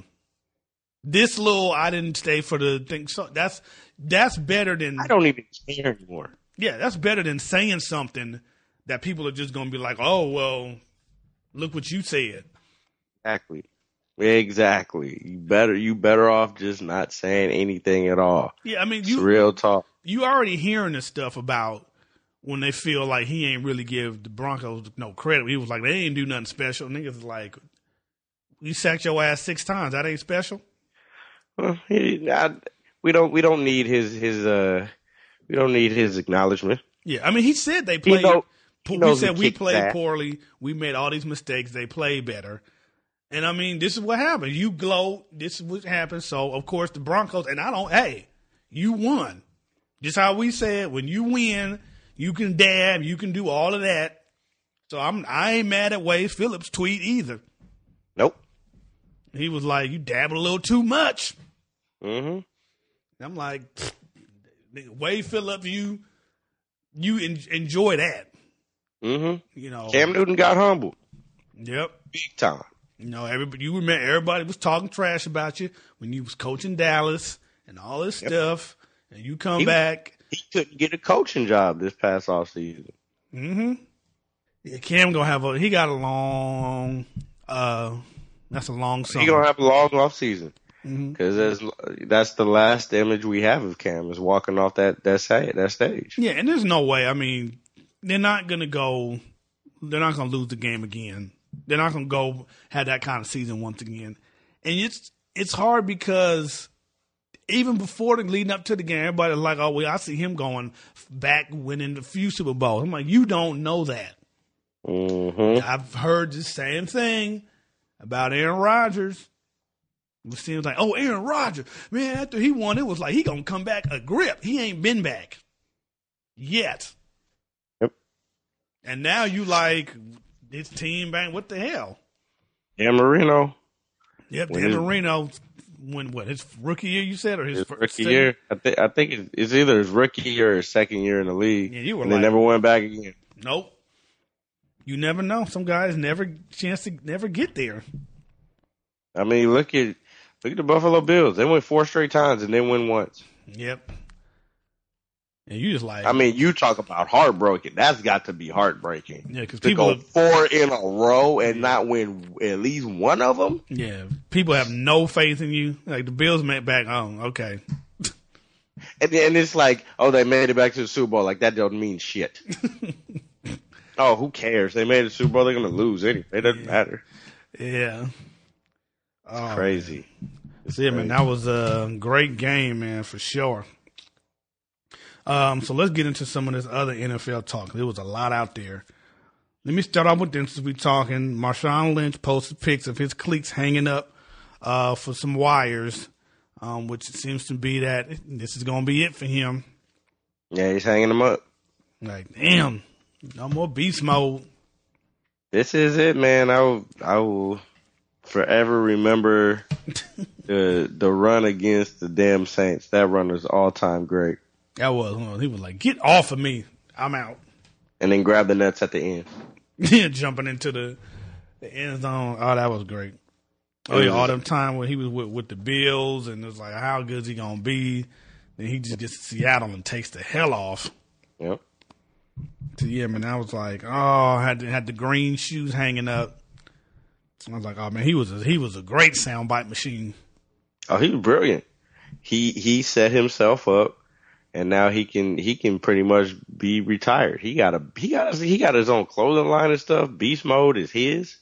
This little, I didn't stay for the thing. So that's that's better than. I don't even care anymore. Yeah, that's better than saying something that people are just going to be like, oh, well, look what you said. Exactly. Exactly. You better you better off just not saying anything at all. Yeah, I mean, It's you real talk. you already hearing this stuff about when they feel like he ain't really give the Broncos no credit. He was like, they ain't do nothing special. Niggas like, you sacked your ass six times. That ain't special. Well, he, I, we don't we don't need his his uh we don't need his acknowledgement. Yeah, I mean, he said they played. know- He, he knows we said we kicked played ass. poorly. We made all these mistakes. They played better. And I mean, this is what happened. You gloat. This is what happened. So of course the Broncos, and I don't. Hey, you won. Just how we said, when you win, you can dab, you can do all of that. So I'm I ain't mad at Wade Phillips' tweet either. Nope. He was like, you dabbled a little too much. Mm-hmm. I'm like, nigga, Wade Phillips, you you en- enjoy that. Mm-hmm. You know. Cam Newton got humbled. Yep. Big time. You know, everybody. You remember everybody was talking trash about you when you was coaching Dallas and all this Yep. stuff, and you come He- back. He couldn't get a coaching job this past offseason. Mm-hmm. Yeah, Cam gonna have a. He got a long. Uh, that's a long summer. He's going to have a long offseason. Mhm. Because that's, that's the last image we have of Cam is walking off that that, sa- that stage. Yeah, and there's no way. I mean, they're not gonna go. They're not gonna lose the game again. They're not gonna go have that kind of season once again. And it's it's hard because even before the leading up to the game, everybody's like, "Oh, well, I see him going back, winning a few Super Bowls." I'm like, you don't know that. Mm-hmm. I've heard the same thing about Aaron Rodgers. It seems like, oh, Aaron Rodgers, man, after he won, it was like he gonna come back a grip. He ain't been back yet. Yep. And now you like this team bang. What the hell? Dan Marino, Yep, When Dan his- Marino, when what his rookie year you said, or his, his first, rookie second- year. I, th- I think it's, it's either his rookie year or his second year in the league. Yeah, you were and like- they never went back again. Nope. You never know. Some guys never chance to never get there. I mean, look at look at the Buffalo Bills. They went four straight times and then win once. Yep. And you just like, I mean, you talk about heartbroken. That's got to be heartbreaking. yeah, because To people, go have, four in a row and not win at least one of them. yeah, people have no faith in you. Like the Bills made back home. Okay. And then it's like, oh, they made it back to the Super Bowl. Like, that doesn't mean shit. Oh, who cares? They made it to the Super Bowl. They're going to lose anyway. It doesn't matter. Yeah. Oh, Crazy. That's it, man. That was a great game, man, for sure. Um, so let's get into some of this other N F L talk. There was a lot out there. Let me start off with this since we talking. Marshawn Lynch posted pics of his cleats hanging up uh, for some wires, um, which seems to be that this is going to be it for him. Yeah, he's hanging them up. Like, damn, no more beast mode. This is it, man. I will, I will forever remember the the run against the damn Saints. That run was all time great. That was, he was like, get off of me. I'm out. And then grab the nuts at the end. Yeah, jumping into the, the end zone. Oh, that was great. Oh, yeah, all them time when he was with, with the Bills, and it was like, how good is he going to be? Then he just gets to Seattle and takes the hell off. Yep. So, yeah, man, I was like, oh, I had, the, had the green shoes hanging up. I was like, oh, man, he was a, he was a great soundbite machine. Oh, he was brilliant. He he set himself up, and now he can he can pretty much be retired. He got a he got his, he got his own clothing line and stuff. Beast Mode is his.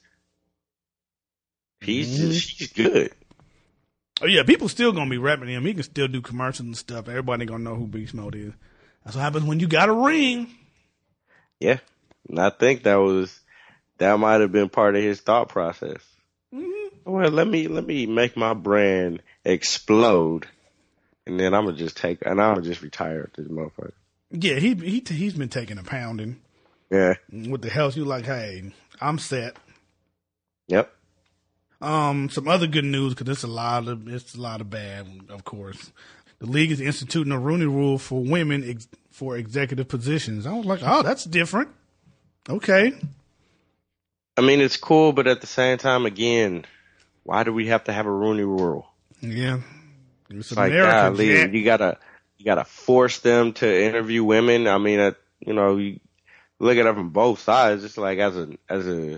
He's Mm-hmm. just, he's good. Oh, yeah, people still going to be repping him. He can still do commercials and stuff. Everybody going to know who Beast Mode is. That's what happens when you got a ring. Yeah, and I think that was that might have been part of his thought process. Mm-hmm. Well, let me let me make my brand explode, and then I'm gonna just take and I'm gonna just retire this motherfucker. Yeah, he he he's been taking a pounding. Yeah. With the health, you like, hey, I'm set. Yep. Um, some other good news because it's a lot of it's a lot of bad, of course. The league is instituting a Rooney Rule for women ex- for executive positions. I was like, oh, that's different. Okay. I mean, it's cool, but at the same time, again, why do we have to have a Rooney Rule? Yeah, it's Like, America. golly, Jack. you gotta, you gotta force them to interview women. I mean, uh, you know, you look at it from both sides. It's like as a, as a,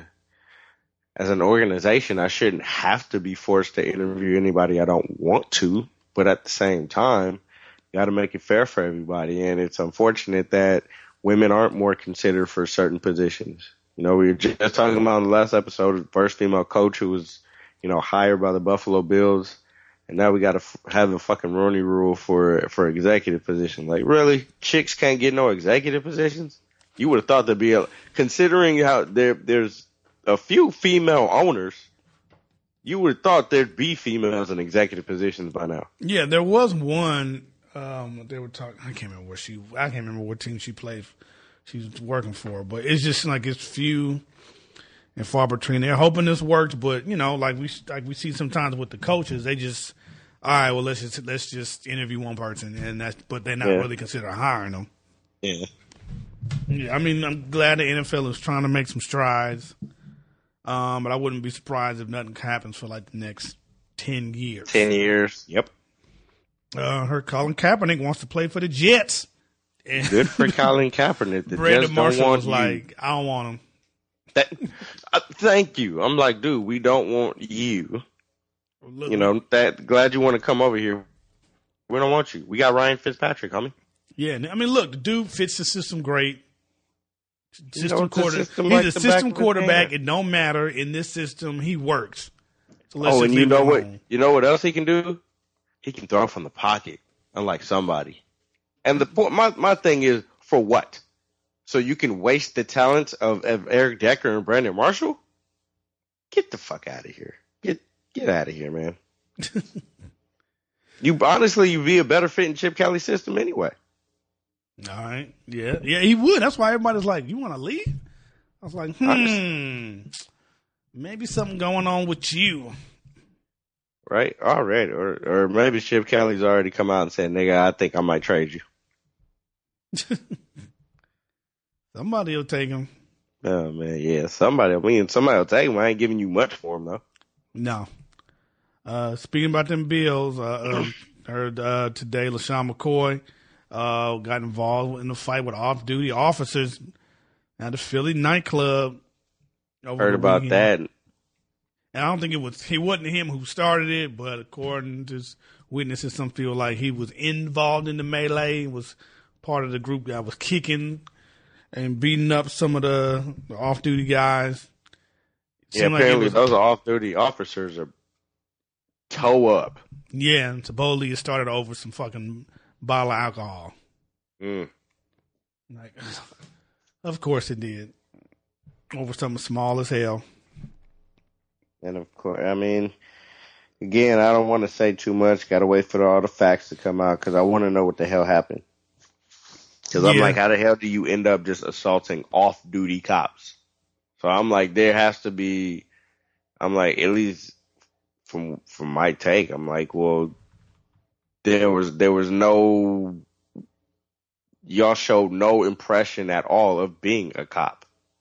as an organization, I shouldn't have to be forced to interview anybody I don't want to. But at the same time, you got to make it fair for everybody. And it's unfortunate that women aren't more considered for certain positions. You know, we were just talking about in the last episode, the first female coach who was, you know, hired by the Buffalo Bills. And now we got to f- have a fucking Rooney Rule for, for executive position. Like, really? Chicks can't get no executive positions? You would have thought there'd be a, considering how there, there's a few female owners, you would have thought there'd be females in executive positions by now. Yeah, there was one. Um, they were talking. I can't remember where she. I can't remember what team she played. She was working for, but it's just like it's few and far between. They're hoping this works, but you know, like we like we see sometimes with the coaches, they just all right. Well, let's just let's just interview one person, and that's but they're not Yeah. really considered hiring them. Yeah. Yeah, I mean, I'm glad the N F L is trying to make some strides, um, but I wouldn't be surprised if nothing happens for like the next ten years. Ten years. Yep. Uh, her Colin Kaepernick wants to play for the Jets. And Good for Colin Kaepernick. The Brandon Jets don't Marshall want was you. like, I don't want him. That, uh, thank you. I'm like, dude, we don't want you. Look, You know, that glad you want to come over here. We don't want you. We got Ryan Fitzpatrick, homie. Yeah, I mean, look, the dude fits the system great. You System know, it's a quarter, system he's like a the back system of his quarterback. hand. It don't matter in this system. He works. So let's Oh, just and you leave know him what? alone. You know what else he can do? He can throw from the pocket, unlike somebody. And the point, my my thing is, for what? So you can waste the talents of, of Eric Decker and Brandon Marshall? Get the fuck out of here. Get get out of here, man. You honestly, you'd be a better fit in Chip Kelly's system anyway. All right. Yeah. Yeah, he would. That's why everybody's like, you want to leave? I was like, hmm, maybe something going on with you. Right? Already. Or or maybe Chip Kelly's already come out and said, nigga, I think I might trade you. Somebody will take him. Oh, man, yeah. Somebody, I mean, somebody will take him. I ain't giving you much for him, though. No. Uh, speaking about them Bills, uh, uh, heard uh, today LaShawn McCoy uh, got involved in a fight with off-duty officers at the Philly nightclub. over Heard the about weekend. that. And I don't think it was he wasn't him who started it, but according to witnesses, some feel like he was involved in the melee, was part of the group that was kicking and beating up some of the, the off-duty guys. Yeah, Seemed like it apparently was- those off-duty officers are toe up. Yeah, and supposedly it started over some fucking bottle of alcohol. Mm. Like, of course it did. Over something small as hell. And of course, I mean, again, I don't want to say too much. Got to wait for all the facts to come out because I want to know what the hell happened. Because I'm Yeah. like, how the hell do you end up just assaulting off-duty cops? So I'm like, there has to be. I'm like, at least from from my take, I'm like, well, there was there was no. Y'all showed no impression at all of being a cop.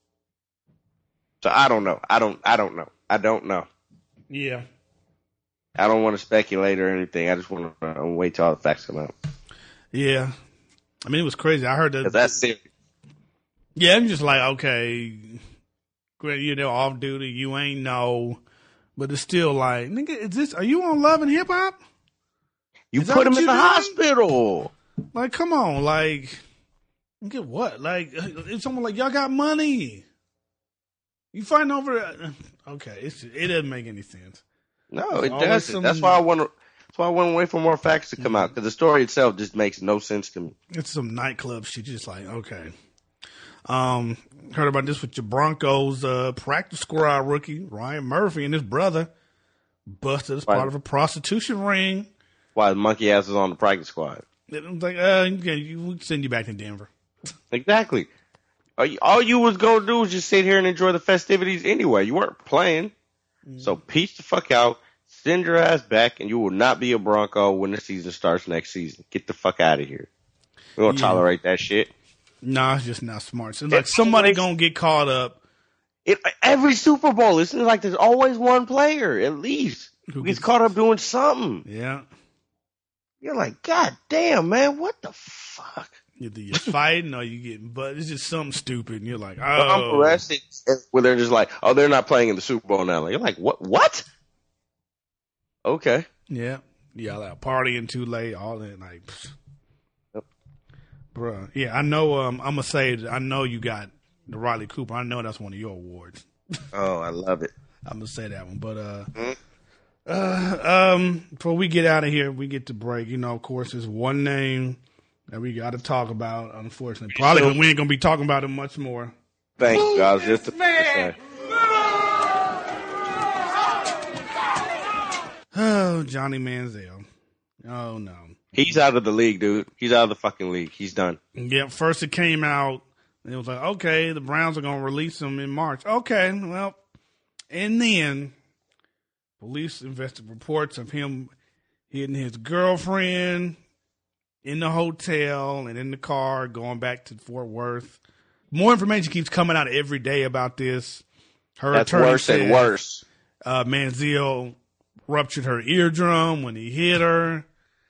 So I don't know. I don't. I don't know. I don't know. Yeah. I don't want to speculate or anything. I just want to uh, wait till all the facts come out. Yeah. I mean, it was crazy. I heard that. 'Cause that's serious. Yeah, I'm just like, okay, great, you're there off duty, you ain't know, but it's still like, nigga, is this, are you on Love and Hip Hop? You Is that put him what in you the doing? hospital. Like, come on, like, get what? Like, it's someone like, y'all got money. You fighting over, okay, it's, it doesn't make any sense. No, It's it always doesn't. some- That's why I want to. That's why I want to wait for more facts to come out because the story itself just makes no sense to me. It's some nightclub shit, just like, okay. Um, heard about this with your Broncos uh, practice squad rookie, Ryan Murphy, and his brother busted as Right. part of a prostitution ring. Why the monkey ass is on the practice squad? It was like, uh, yeah, you, we'll send you back to Denver. Exactly. All you, all you was gonna do was just sit here and enjoy the festivities anyway. You weren't playing, so peace the fuck out. Send your ass back, and you will not be a Bronco when the season starts next season. Get the fuck out of here. We don't Yeah. tolerate that shit. Nah, it's just not smart. So, like, somebody gonna get caught up It, every Super Bowl, it seems like there's always one player, at least, who gets caught up doing something. Yeah. You're like, God damn, man, what the fuck? Either you're fighting or you getting, but it's just something stupid, and you're like, oh. I'm arrested where they're just like, oh, they're not playing in the Super Bowl now. Like, you're like, what? What? Okay. Yeah. Yeah, like partying too late, all that, like, Yep. bruh. Yeah, I know. Um, I'm gonna say, I know you got the Riley Cooper. I know that's one of your awards. Oh, I love it. I'm gonna say that one, but uh, Mm-hmm. uh, um, before we get out of here, we get to break. You know, of course, there's one name that we got to talk about. Unfortunately, probably 'cause we ain't gonna be talking about it much more. Thanks, guys. Just to say. Oh, Johnny Manziel. Oh no. He's out of the league, dude. He's out of the fucking league. He's done. Yeah, first it came out, and it was like, okay, the Browns are going to release him in March. Okay, well, and then police invested reports of him hitting his girlfriend in the hotel and in the car going back to Fort Worth. More information keeps coming out every day about this. Her That's attorney worse says, and worse. Uh, Manziel ruptured her eardrum when he hit her.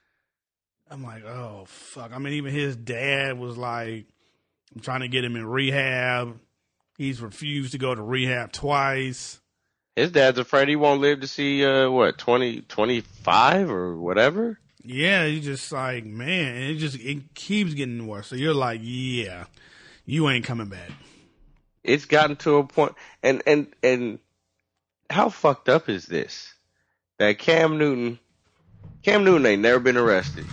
I'm like, oh, fuck. I mean, even his dad was like, I'm trying to get him in rehab. He's refused to go to rehab twice. His dad's afraid he won't live to see, uh, what, twenty, twenty-five or whatever? Yeah, he's just like, man, it just it keeps getting worse. So you're like, yeah, you ain't coming back. It's gotten to a point, and, and, and how fucked up is this? That Cam Newton, Cam Newton ain't never been arrested.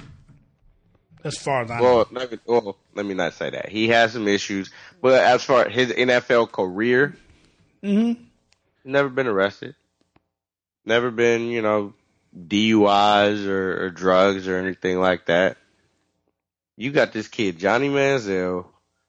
As far as I Well, know. not, well, let me not say that. He has some issues, but as far as his N F L career, Mm-hmm. never been arrested. Never been, you know, D U Is or, or drugs or anything like that. You got this kid, Johnny Manziel,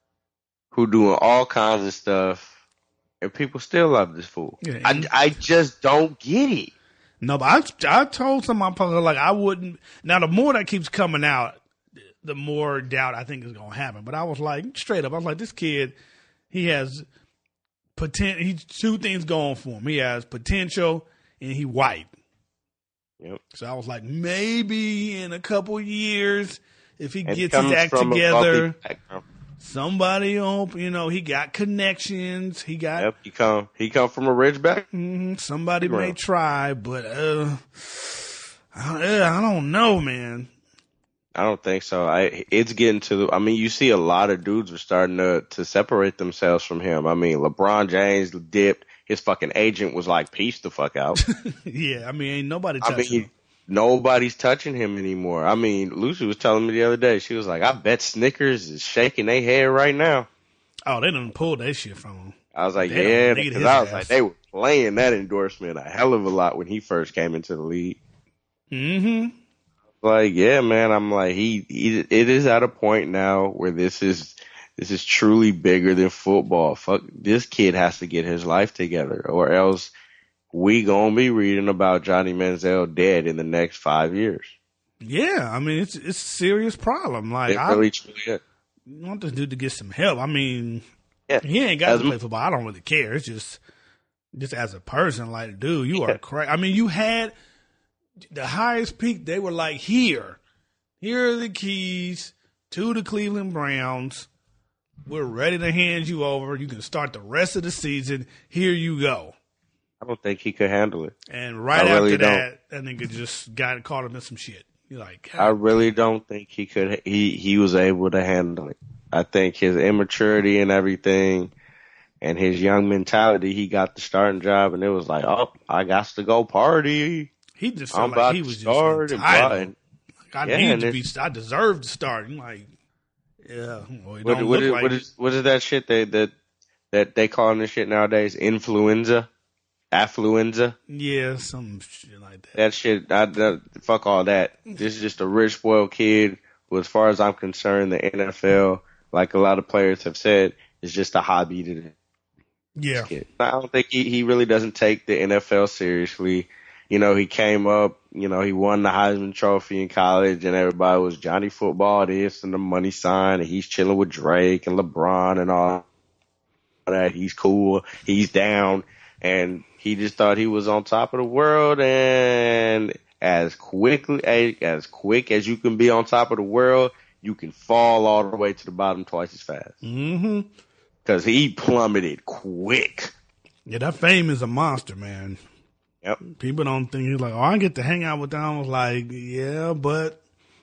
who doing all kinds of stuff, and people still love this fool. Yeah, I, I just don't get it. No, but I, I told some of my public, like, I wouldn't. Now, the more that keeps coming out, the more doubt I think is going to happen. But I was like, straight up, I was like, this kid, he has potential. He's two things going for him. He has potential, and he white. Yep. So I was like, maybe in a couple years, if he And gets his comes act from a together, wealthy background. somebody, will, you know, he got connections. He got Yep, he come he come from a rich back. mhm, somebody may Background. try, but uh, I, uh, I don't know, man. I don't think so. I it's getting to the. I mean, you see a lot of dudes are starting to to separate themselves from him. I mean, LeBron James dipped. His fucking agent was like, "Peace the fuck out." Yeah, I mean, ain't nobody I touching mean, him. nobody's touching him anymore. I mean, Lucy was telling me the other day. She was like, "I bet Snickers is shaking their head right now." Oh, they done pulled that shit from him. I was like, They "Yeah," don't need because his I was ass. like, they were playing that endorsement a hell of a lot when he first came into the league. Mm-hmm. Like, yeah, man, I'm like, he, he, it is at a point now where this is, this is truly bigger than football. Fuck, this kid has to get his life together, or else we gonna be reading about Johnny Manziel dead in the next five years. Yeah, I mean, it's it's a serious problem. Like, It I really, truly is. want this dude to get some help. I mean, Yeah. he ain't got As to play football. I don't really care. It's just, just as a person, like, dude, you are Yeah. crazy. I mean, you had the highest peak. They were like, here, here are the keys to the Cleveland Browns. We're ready to hand you over. You can start the rest of the season. Here you go. I don't think he could handle it. And right I after really that, that nigga just got caught up in some shit. You're like, I really don't think he could. He he was able to handle it. I think his immaturity and everything, and his young mentality, he got the starting job, and it was like, oh, I got to go party. he just I'm felt about like he to was start just and entitled. blind. Like, I Yeah, need and to be. it's- I deserve to start. I'm like, yeah. Well, it What, don't what, look is, like what it. is what is that shit they that that they calling this shit nowadays? Influenza, affluenza. Yeah, some shit like that. That shit. I, that, fuck all that. This is just a rich, spoiled kid who, as far as I'm concerned, the N F L, like a lot of players have said, is just a hobby to this Yeah, kid. I don't think he, he really doesn't take the N F L seriously. You know, he came up, you know, he won the Heisman Trophy in college, and everybody was Johnny Football this and the money sign, and he's chilling with Drake and LeBron and all. that. He's cool. He's down. And he just thought he was on top of the world. And as quickly as quick as you can be on top of the world, you can fall all the way to the bottom twice as fast. Mm-hmm. Because he plummeted quick. Yeah, that fame is a monster, man. Yep. People don't think he's like, oh, I get to hang out with them. I was like, yeah, but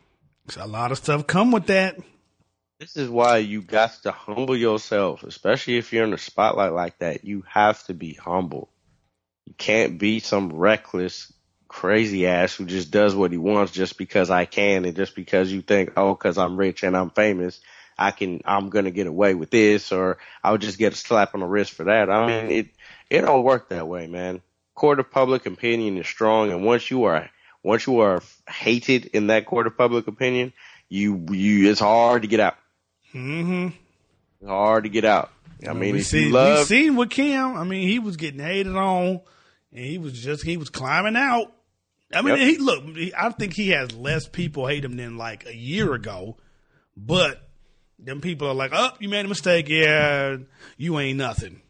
a lot of stuff come with that. This is why you got to humble yourself, especially if you're in the spotlight like that. You have to be humble. You can't be some reckless, crazy ass who just does what he wants just because I can, and just because you think, oh, because I'm rich and I'm famous, I can, I'm gonna get away with this, or I'll just get a slap on the wrist for that. I mean, it it don't work that way, man. Court of public opinion is strong, and once you are once you are hated in that court of public opinion, you you it's hard to get out. Mm-hmm. It's hard to get out. I mean, we if see, you love, we seen with Cam. I mean, he was getting hated on, and he was just he was climbing out. I mean, Yep. he look. He, I think he has less people hate him than like a year ago, but them people are like, "Oh, you made a mistake. Yeah, you ain't nothing."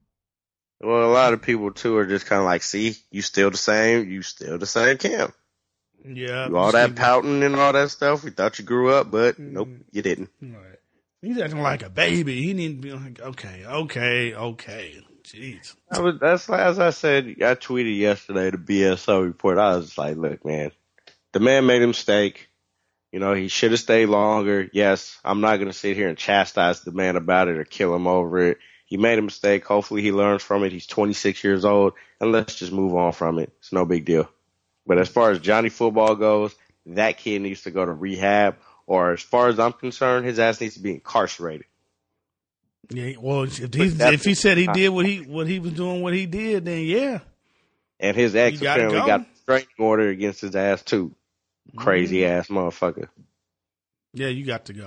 well, a lot of people too are just kind of like, see, you still the same, you still the same Cam. Yeah, You all that pouting and all that stuff. We thought you grew up, but nope, you didn't. Right. He's acting like a baby. He need to be like, okay, okay, okay. Jeez. I was, that's as I said. I tweeted yesterday the B S O report. I was like, look, man, the man made a mistake. You know, he should have stayed longer. Yes, I'm not going to sit here and chastise the man about it or kill him over it. He made a mistake. Hopefully he learns from it. He's twenty-six years old, and let's just move on from it. It's no big deal. But as far as Johnny Football goes, that kid needs to go to rehab, or as far as I'm concerned, his ass needs to be incarcerated. Yeah. Well, if he's, if he said he did what he what he was doing, what he did, then yeah. And his ex You gotta apparently go. got a restraining order against his ass too. Crazy ass motherfucker. Yeah, you got to go.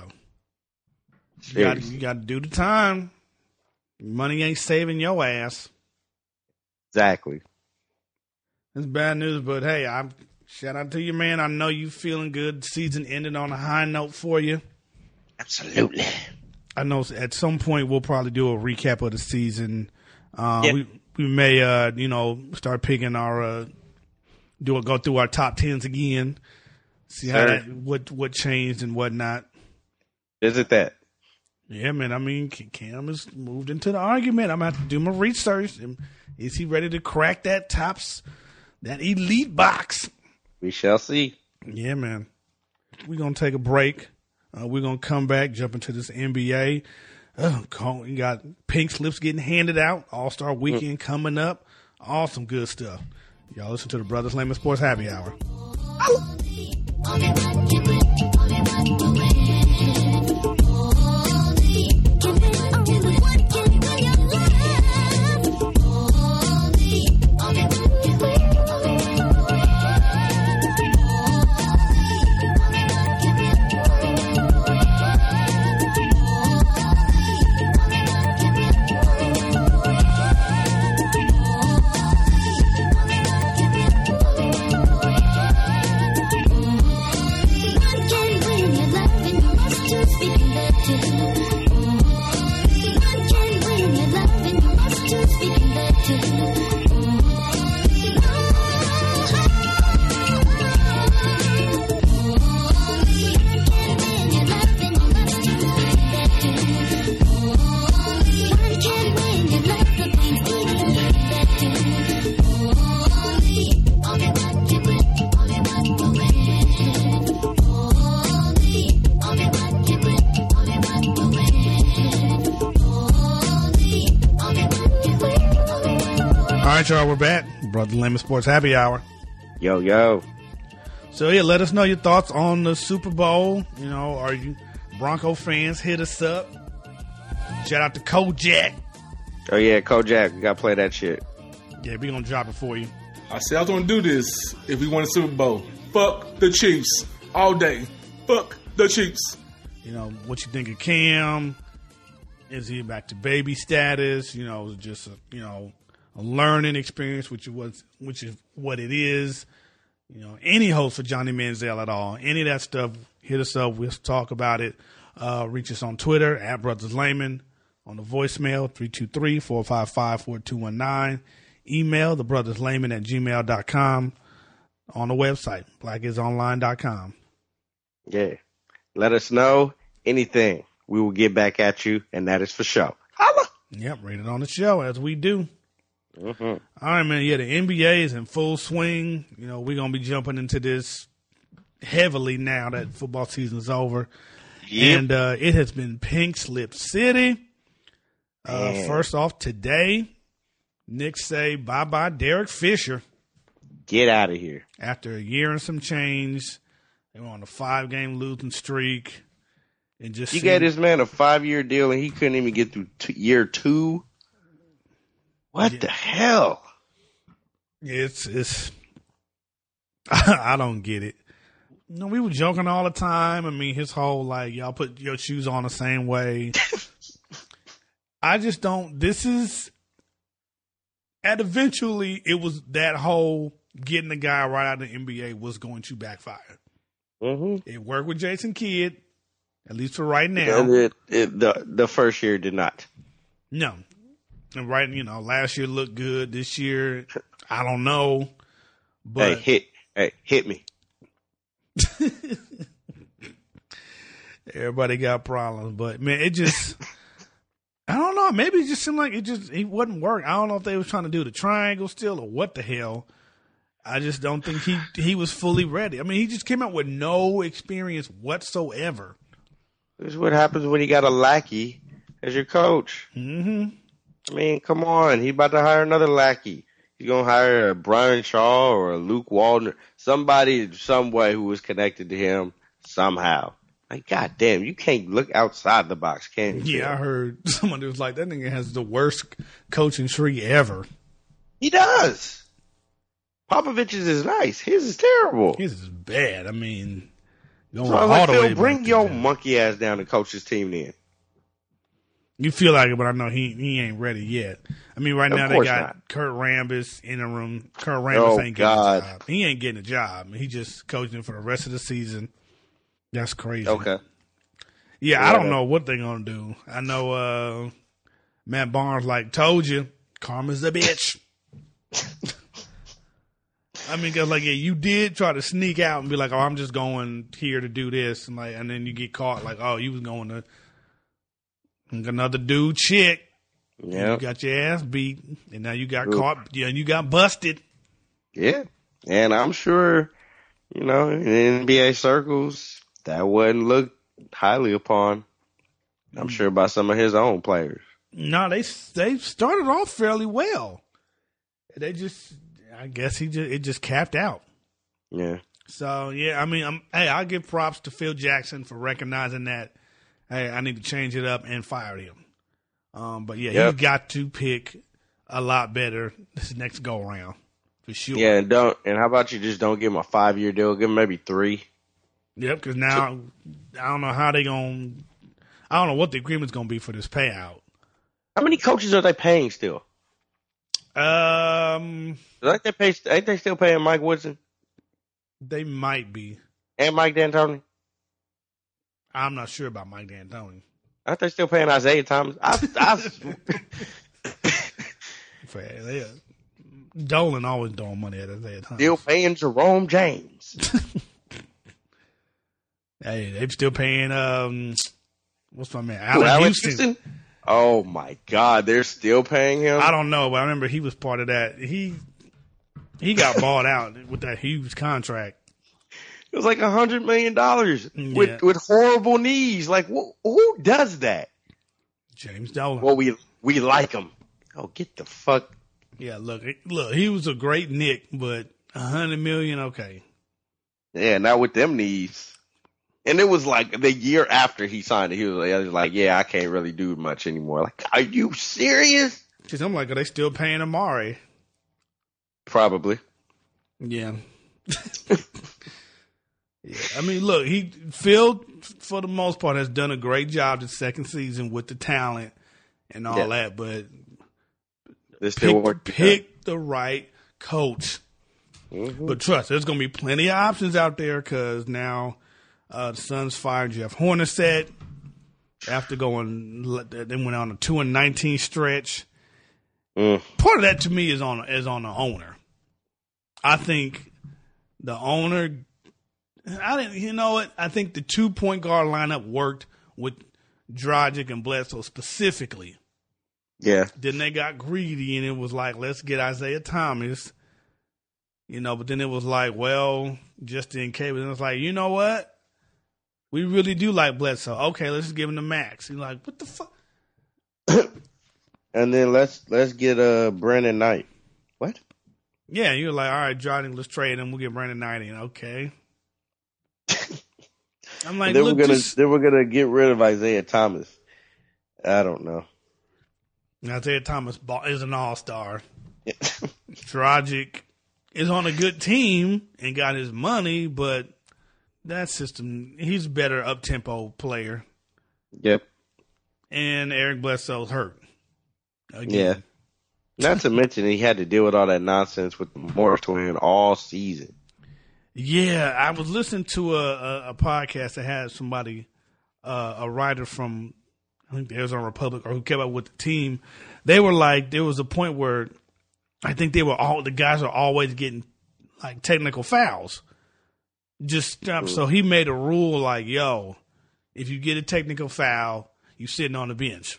You got, Seriously. you got to do the time. Money ain't saving your ass. Exactly. It's bad news, but hey, I'm shout out to you, man. I know you feeling good. Season ended on a high note for you. Absolutely. I know at some point we'll probably do a recap of the season. Uh, Yeah. We we may, uh, you know, start picking our uh, do a, go through our top tens again. See how Sure. that what what changed and whatnot. Visit that. Yeah, man. I mean, Cam has moved into the argument. I'm gonna have to do my research. Is he ready to crack that tops, that elite box? We shall see. Yeah, man. We're gonna take a break. Uh, we're gonna come back, jump into this N B A. Oh, call- you got pink slips getting handed out. All Star Weekend coming up. All some good stuff. Y'all listen to the Brothers Layman Sports Happy Hour. All right, y'all, we're back. Brother Layman Sports Happy Hour. Yo, yo. So, yeah, let us know your thoughts on the Super Bowl. You know, are you Bronco fans? Hit us up. Shout out to Kojak. Oh, yeah, Kojak. We got to play that shit. Yeah, we going to drop it for you. I said I was going to do this if we won the Super Bowl. Fuck the Chiefs all day. Fuck the Chiefs. You know, what you think of Cam? Is he back to baby status? You know, is it just, a, you know, a learning experience, which was, which is what it is. You know, any host for Johnny Manziel at all, any of that stuff, hit us up. We'll talk about it. Uh, reach us on Twitter at Brothers Layman. on the voicemail, three two three, four five five, four two one nine. Email, thebrotherslayman at gmail dot com. On the website, black is online dot com. Yeah. Let us know anything. We will get back at you, and that is for sure. Holla! Yep, read it on the show, as we do. Mm-hmm. All right, man. Yeah, the N B A is in full swing. You know, we're going to be jumping into this heavily now that football season's over. Yep. And uh, it has been Pink Slip City. Uh, Man. first off, today, Knicks say bye-bye Derek Fisher. Get out of here. After a year and some change, they were on a five-game losing streak. And just You seemed- gave this man a five-year deal, and he couldn't even get through t- year two? What Yeah. the hell? It's it's. I don't get it. You know, we were joking all the time. I mean, his whole like y'all put your shoes on the same way. I just don't. This is. And eventually, it was that whole getting the guy right out of the N B A was going to backfire. Mm-hmm. It worked with Jason Kidd, at least for right now. And it, it, the, the first year did not. No. And right, you know, last year looked good. This year, I don't know. But hey, hit. Hey, hit me. Everybody got problems, but man, it just I don't know. Maybe it just seemed like it just it wasn't work. I don't know if they was trying to do the triangle still or what the hell. I just don't think he he was fully ready. I mean, he just came out with no experience whatsoever. This is what happens when you got a lackey as your coach. Mm-hmm. I mean, come on. He about to hire another lackey. He's going to hire a Brian Shaw or a Luke Walton, somebody some way who was connected to him somehow. Like, goddamn, you can't look outside the box, can you? Yeah, I heard somebody was like, that nigga has the worst coaching tree ever. He does. Popovich's is nice. His is terrible. His is bad. I mean, going So I was all like, the Phil, way bring back to your that. monkey ass down to coach his team then. You feel like it, but I know he he ain't ready yet. I mean, right Of now they course got not. Kurt Rambis interim. Kurt Rambis Oh, ain't getting God. a job. He ain't getting a job. He just coaching for the rest of the season. That's crazy. Okay. Yeah, Yeah, I don't that- know what they're gonna do. I know uh, Matt Barnes like told you, karma's a bitch. I mean, 'cause like yeah, you did try to sneak out and be like, oh, I'm just going here to do this, and like, and then you get caught like, oh, you was going to another dude chick. Yeah. You got your ass beat, and now you got Oof. caught. Yeah, and you got busted. Yeah. And I'm sure, you know, in N B A circles, that wasn't looked highly upon. I'm sure by some of his own players. No, they they started off fairly well. They just, I guess he just it just capped out. Yeah. So yeah, I mean, I'm, hey, I'll give props to Phil Jackson for recognizing that. Hey, I need to change it up and fire him. Um, but yeah, Yep. he's got to pick a lot better this next go around for sure. Yeah, and don't and how about you just don't give him a five year deal, give him maybe three. Yep, because now I don't know how they going to I don't know what the agreement's going to be for this payout. How many coaches are they paying still? Um, Like they pay, ain't they still paying Mike Woodson they might be. and Mike D'Antoni? I'm not sure about Mike D'Antoni. Aren't they still paying Isaiah Thomas? I, I, For, they, Dolan always throwing money at Isaiah Thomas. still paying Jerome James. Hey, they still paying um, what's my man, Who, Allen Allen Houston. Houston? Oh my God, they're still paying him. I don't know, but I remember he was part of that. He he got bought out with that huge contract. It was like a hundred million dollars Yeah. with with horrible knees. Like wh- who does that? James Dolan. Well, we we like him. Oh, get the fuck. Yeah, look, look, he was a great Nick, but a hundred million, okay. Yeah, not with them knees. And it was like the year after he signed it, he was like, he was like, yeah, I can't really do much anymore. Like, are you serious? Cause I'm like, are they still paying Amari? Probably. Yeah. Yeah, I mean, look, he Phil for the most part has done a great job the second season with the talent and all Yeah. that, but They're still pick, working. pick the right coach. Mhm. But trust, there's going to be plenty of options out there because now uh, the Suns fired Jeff Hornacek. after going, they went on a two and nineteen stretch. Mm. Part of that to me is on is on the owner. I think the owner, I didn't, you know what? I think the two point guard lineup worked with Dragic and Bledsoe specifically. Yeah. Then they got greedy and it was like, let's get Isaiah Thomas. You know, but then it was like, well, just in case. And it was like, you know what? We really do like Bledsoe. Okay, let's just give him the max. You're like, what the fuck? And then let's let's get uh Brandon Knight. What? Yeah, you're like, all right, Johnny, let's trade him. We'll get Brandon Knight in. Okay. I'm like, then look, we're gonna just... then we're gonna get rid of Isaiah Thomas. I don't know. Isaiah Thomas is an all-star. Dragic is on a good team and got his money, but that system, he's a better up-tempo player. Yep. And Eric Bledsoe's hurt. Again. Yeah. Not to mention he had to deal with all that nonsense with the moratorium all season. Yeah, I was listening to a, a, a podcast that had somebody, uh, a writer from, I think the Arizona Republic, or who came up with the team. They were like, there was a point where I think they were all, the guys are always getting like technical fouls. Just stop. So he made a rule like, yo, if you get a technical foul, you sitting on the bench.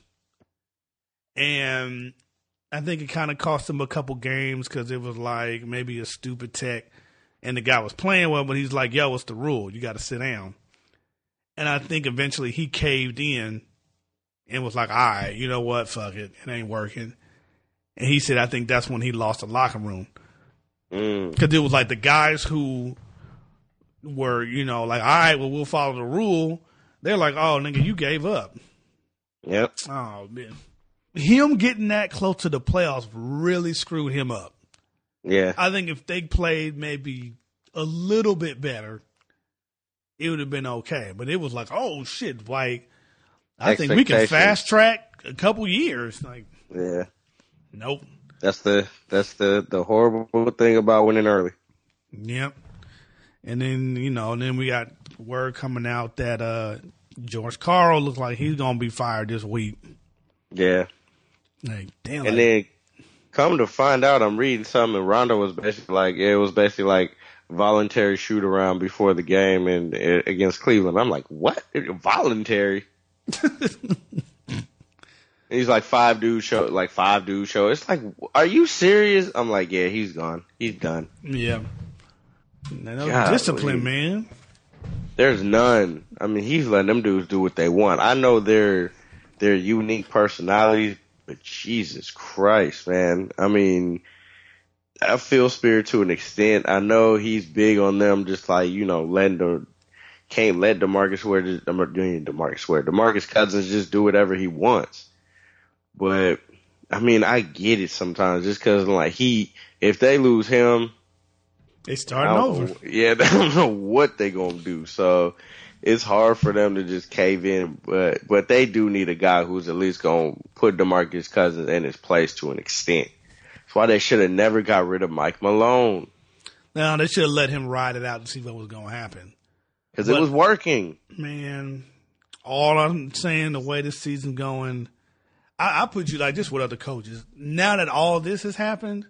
And I think it kind of cost him a couple games because it was like maybe a stupid tech. And the guy was playing well, but he's like, yo, what's the rule? You got to sit down. And I think eventually he caved in and was like, all right, you know what? Fuck it. It ain't working. And he said, I think that's when he lost the locker room. Because mm. it was like the guys who were, you know, like, all right, well, we'll follow the rule. They're like, oh, nigga, you gave up. Yep. Oh, man. Him getting that close to the playoffs really screwed him up. Yeah. I think if they played maybe a little bit better, it would have been okay. But it was like, oh, shit, like, I think we can fast track a couple years. Like, yeah. Nope. That's the that's the, the horrible thing about winning early. Yep. And then, you know, and then we got word coming out that uh, George Karl looks like he's going to be fired this week. Yeah. Like, damn. And like, then come to find out, I'm reading something, and Rondo was basically like, it was basically like voluntary shoot around before the game and uh, against Cleveland. I'm like, what? Voluntary? He's like five dudes show, like five dudes show. It's like, are you serious? I'm like, yeah, he's gone. He's done. Yeah. No discipline, man. There's none. I mean, he's letting them dudes do what they want. I know they're they're unique personalities, but Jesus Christ, man. I mean, I feel Spirit to an extent. I know he's big on them, just like, you know, letting the can't let DeMarcus Ware, I'm not doing DeMarcus Ware, DeMarcus Cousins just do whatever he wants. But I mean, I get it sometimes, just because like he, if they lose him, they starting over. Know, yeah, they don't know what they gonna do. So it's hard for them to just cave in. But but they do need a guy who's at least gonna put DeMarcus Cousins in his place to an extent. That's why they should have never got rid of Mike Malone. No, they should have let him ride it out and see what was gonna happen. Because it was working. Man, all I'm saying, the way this season's going, I, I put you like this with other coaches. Now that all this has happened,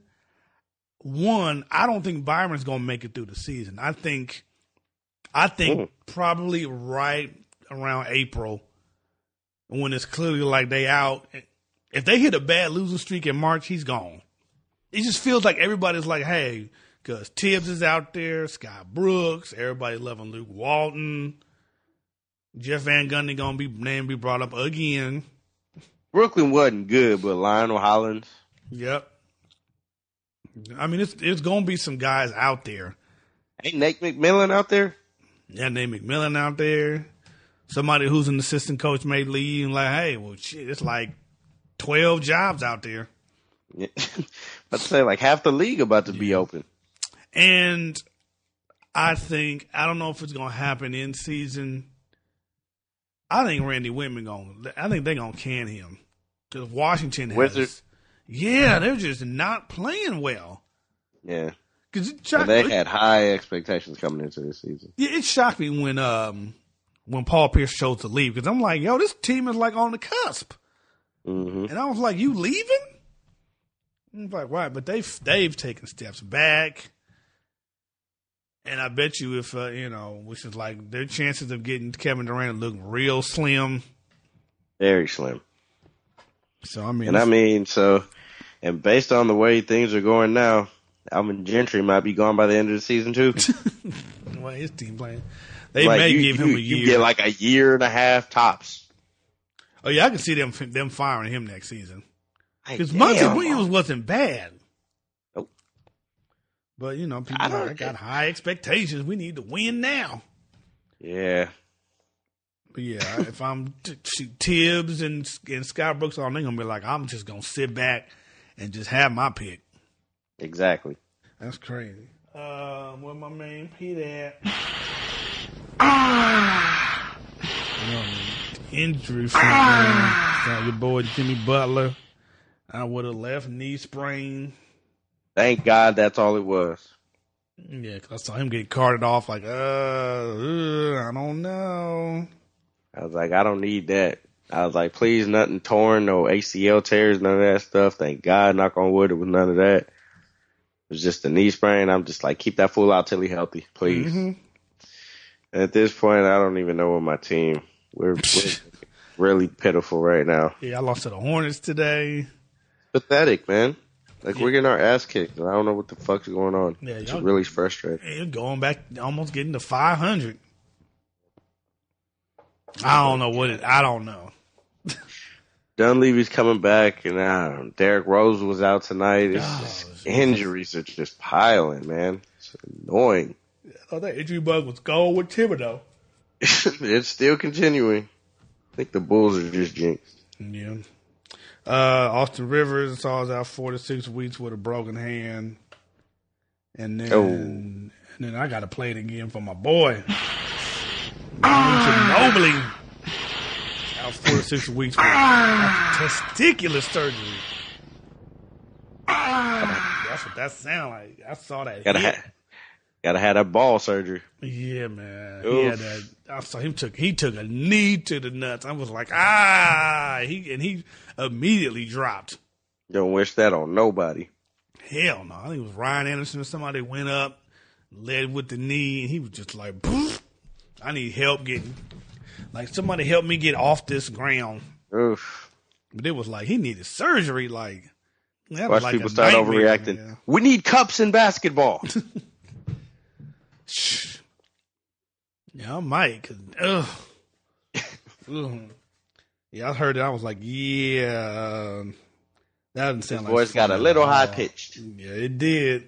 one, I don't think Byron's going to make it through the season. I think, I think mm. probably right around April, when it's clearly like they out. If they hit a bad losing streak in March, he's gone. It just feels like everybody's like, hey, because Tibbs is out there, Scott Brooks, everybody loving Luke Walton, Jeff Van Gundy going to be name be brought up again. Brooklyn wasn't good, but Lionel Hollins. Yep. I mean, it's it's going to be some guys out there. Ain't Nate McMillan out there? Yeah, Nate McMillan out there. Somebody who's an assistant coach may leave and like, hey, well, shit, it's like twelve jobs out there. Yeah. I'd say like half the league about to yeah. be open. And I think, I don't know if it's going to happen in season. I think Randy Whitman going to, I think they're going to can him. Because Washington has. Wizards. Yeah, they're just not playing well. Yeah. Cause it shocked, they had high expectations coming into this season. Yeah, it shocked me when um when Paul Pierce chose to leave. Because I'm like, yo, this team is like on the cusp. Mm-hmm. And I was like, you leaving? I'm like, why? But they've, they've taken steps back. And I bet you if, uh, you know, which is like their chances of getting Kevin Durant look real slim. Very slim. So, I mean. And I mean, so, and based on the way things are going now, Alvin Gentry might be gone by the end of the season, too. Well, his team playing. They like may you, give him you, a year. You get like a year and a half tops. Oh, yeah, I can see them them firing him next season. Because Hey, Monty damn. Williams wasn't bad. Nope. But, you know, people I are don't- like, I got high expectations. We need to win now. Yeah. But, yeah, if I'm t- t- Tibbs and, and Scott Brooks on, they're going to be like, I'm just going to sit back and just have my pick. Exactly. That's crazy. Uh, where my man Pete at? You know, injury from uh, your boy Jimmy Butler. I would have left knee sprain. Thank God that's all it was. Yeah, because I saw him get carted off like, uh, uh, I don't know. I was like, I don't need that. I was like, please, nothing torn, no A C L tears, none of that stuff. Thank God, knock on wood, it was none of that. It was just a knee sprain. I'm just like, keep that fool out till he's healthy, please. Mm-hmm. At this point, I don't even know what my team. We're, we're really pitiful right now. Yeah, I lost to the Hornets today. Pathetic, man. Like, we're getting our ass kicked. And I don't know what the fuck's going on. Yeah, it's y'all- really frustrating. Yeah, going back, almost getting to five hundred. I don't know what it, I don't know. Dunleavy's coming back, and uh, Derrick Rose was out tonight. It's Oh, just, injuries are just piling, man. It's annoying. Oh, that injury bug was gold with Thibodeau. It's still continuing. I think the Bulls are just jinxed. Yeah. Uh, Austin Rivers saw us out four to six weeks with a broken hand. And then, Oh. and then I got to play it again for my boy. Nobly out four to six weeks with testicular surgery. That's what that sound like. I saw that. Gotta hit. have, gotta have that ball surgery. Yeah, man. He Oof. had that. I saw him took he took a knee to the nuts. I was like, ah, he and he immediately dropped. Don't wish that on nobody. Hell no. I think it was Ryan Anderson or somebody went up, led with the knee, and he was just like, "Poof, I need help getting, like somebody help me get off this ground." Oof. But it was like he needed surgery. Like that was Watch like people a start nightmare, overreacting. man. We need cups in basketball. Yeah, I might. Cause, ugh. Ugh. Yeah, I heard it. I was like, yeah. um, That doesn't His sound like voice got fun a little at all. high pitched. Yeah, it did.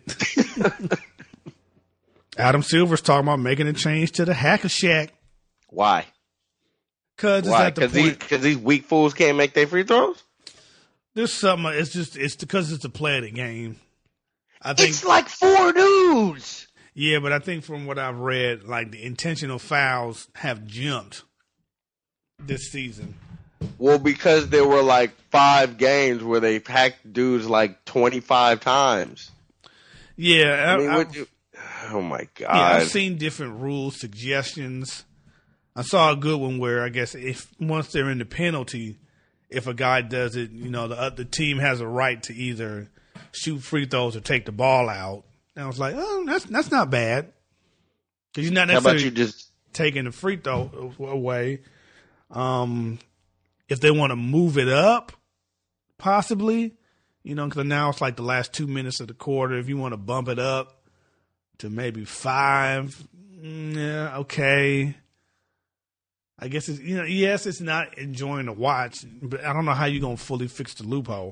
Adam Silver's talking about making a change to the Hacker Shack. Why? Cause it's Why? at the Because these, point. 'cause these weak fools can't make their free throws? There's something. It's just. It's because it's a play of the game. I think. It's like four dudes. Yeah, but I think from what I've read, like the intentional fouls have jumped this season. Well, because there were like five games where they packed dudes like twenty-five times. Yeah, I I, mean, I, what you, oh my God. yeah, I've seen different rules, suggestions. I saw a good one where I guess if once they're in the penalty, if a guy does it, you know, the uh, the team has a right to either shoot free throws or take the ball out. And I was like, oh, that's that's not bad because you're not How about necessarily you just taking the free throw away. Um, if they want to move it up, possibly, you know, because now it's like the last two minutes of the quarter. If you want to bump it up to maybe five, mm, yeah, okay. I guess it's, you know, yes, it's not enjoying to watch, but I don't know how you're gonna fully fix the loophole.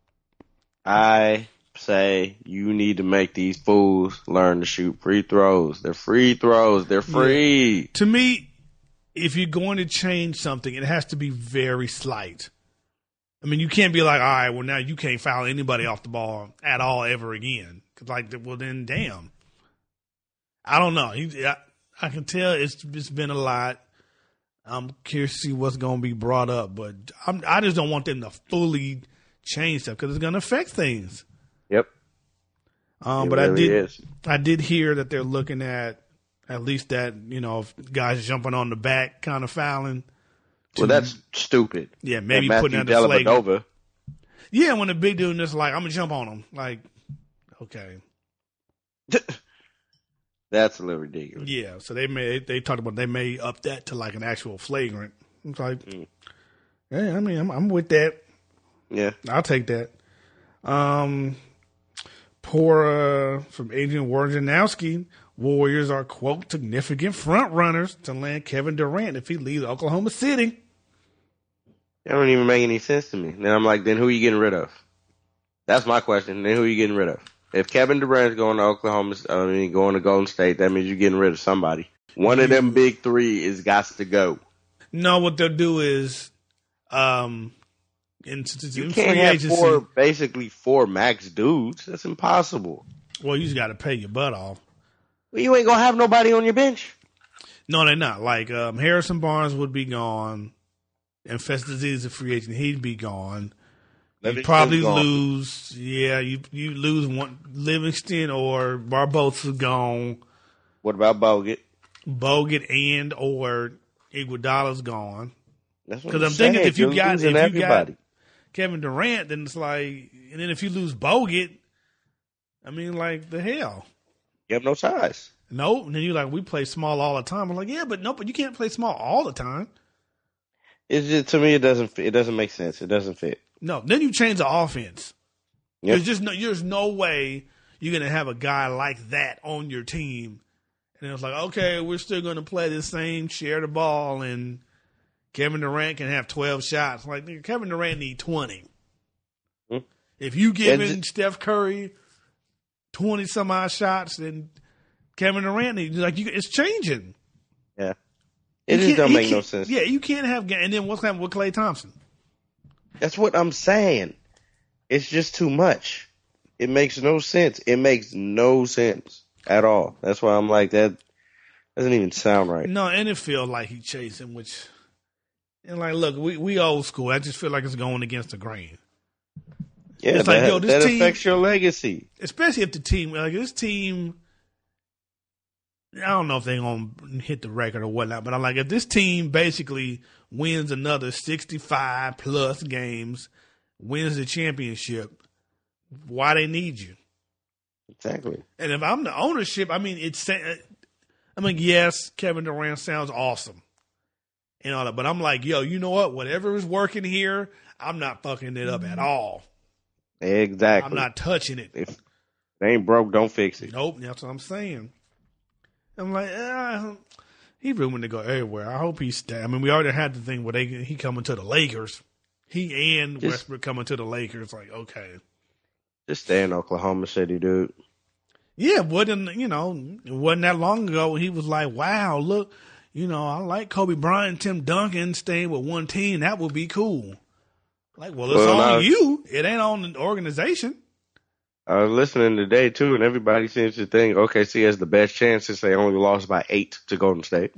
I say you need to make these fools learn to shoot free throws. They're free throws. They're free. To me, if you're going to change something, it has to be very slight. I mean, you can't be like, all right, well, now you can't foul anybody off the ball at all ever again. Cause like, well, then, damn. I don't know. He, I, I can tell it's it's been a lot. I'm curious to see what's going to be brought up, but I'm, I just don't want them to fully change stuff because it's going to affect things. Yep. Um, It but really I did, is. I did hear that they're looking at At least that, you know, if guys jumping on the back kind of fouling. Well, that's stupid. Yeah, maybe and putting Matthew out the flagrant. Dellavedova. Yeah, when the big dude is like, I'm going to jump on him. Like, okay. That's a little ridiculous. Yeah, so they may, they talked about they may up that to like an actual flagrant. It's like, mm. yeah, I mean, I'm, I'm with that. Yeah. I'll take that. Um, poor, uh, from Adrian Wojnarowski, Warriors are, quote, significant front runners to land Kevin Durant if he leaves Oklahoma City. That don't even make any sense to me. Then I'm like, then who are you getting rid of? That's my question. Then who are you getting rid of? If Kevin Durant's going to Oklahoma, I mean, going to Golden State, that means you're getting rid of somebody. One of them big three is got to go. No, what they'll do is, um, in, you in can't free have agency, four, basically four max dudes. That's impossible. Well, you just got to pay your butt off. Well, you ain't gonna have nobody on your bench. No, they're not. Like um, Harrison Barnes would be gone, and Festus is a free agent. He'd be gone. You probably gone. lose. Yeah, you you lose one Livingston or Barbosa gone. What about Bogut? Bogut and or Iguodala's gone. That's what Because I'm, I'm saying. thinking if you You're got if you everybody. got Kevin Durant, then it's like, and then if you lose Bogut, I mean, like the hell. You have no size. Nope. And then you're like, we play small all the time. I'm like, yeah, but no, but you can't play small all the time. It's just, to me, it doesn't fit. It doesn't make sense. It doesn't fit. No. Then you change the offense. Yep. There's just no, there's no way you're gonna have a guy like that on your team. And it was like, okay, we're still gonna play the same, share the ball, and Kevin Durant can have twelve shots. Like, nigga, Kevin Durant need twenty. Hmm. If you giving Steph Curry twenty some odd shots, then Kevin Durant needs, like, you, it's changing. Yeah, it just don't make no sense. Yeah, you can't have. And then what's happening with Klay Thompson? That's what I'm saying. It's just too much. It makes no sense. It makes no sense at all. That's why I'm like, that doesn't even sound right. No, and it feels like he's chasing, which, and like, look, we we old school. I just feel like it's going against the grain. Yeah, it's that, like, yo, this that team, affects your legacy. Especially if the team, like this team, I don't know if they're going to hit the record or whatnot, but I'm like, if this team basically wins another sixty-five plus games, wins the championship, why they need you? Exactly. And if I'm the ownership, I mean, it's, I mean, yes, Kevin Durant sounds awesome and all that, but I'm like, yo, you know what? Whatever is working here, I'm not fucking it up at all. Exactly. I'm not touching it. If it ain't broke, don't fix it. Nope, that's what I'm saying. I'm like, uh, he rumored to go everywhere. I hope he stay. I mean, we already had the thing where they he coming to the Lakers. He and just, Westbrook coming to the Lakers. Like, okay, just stay in Oklahoma City, dude. Yeah, wasn't you know? It wasn't that long ago when he was like, "Wow, look, you know, I like Kobe Bryant, Tim Duncan staying with one team. That would be cool." Like, well, it's well, on was, you. It ain't on the organization. I was listening today, too, and everybody seems to think O K C has the best chance since they only lost by eight to Golden State.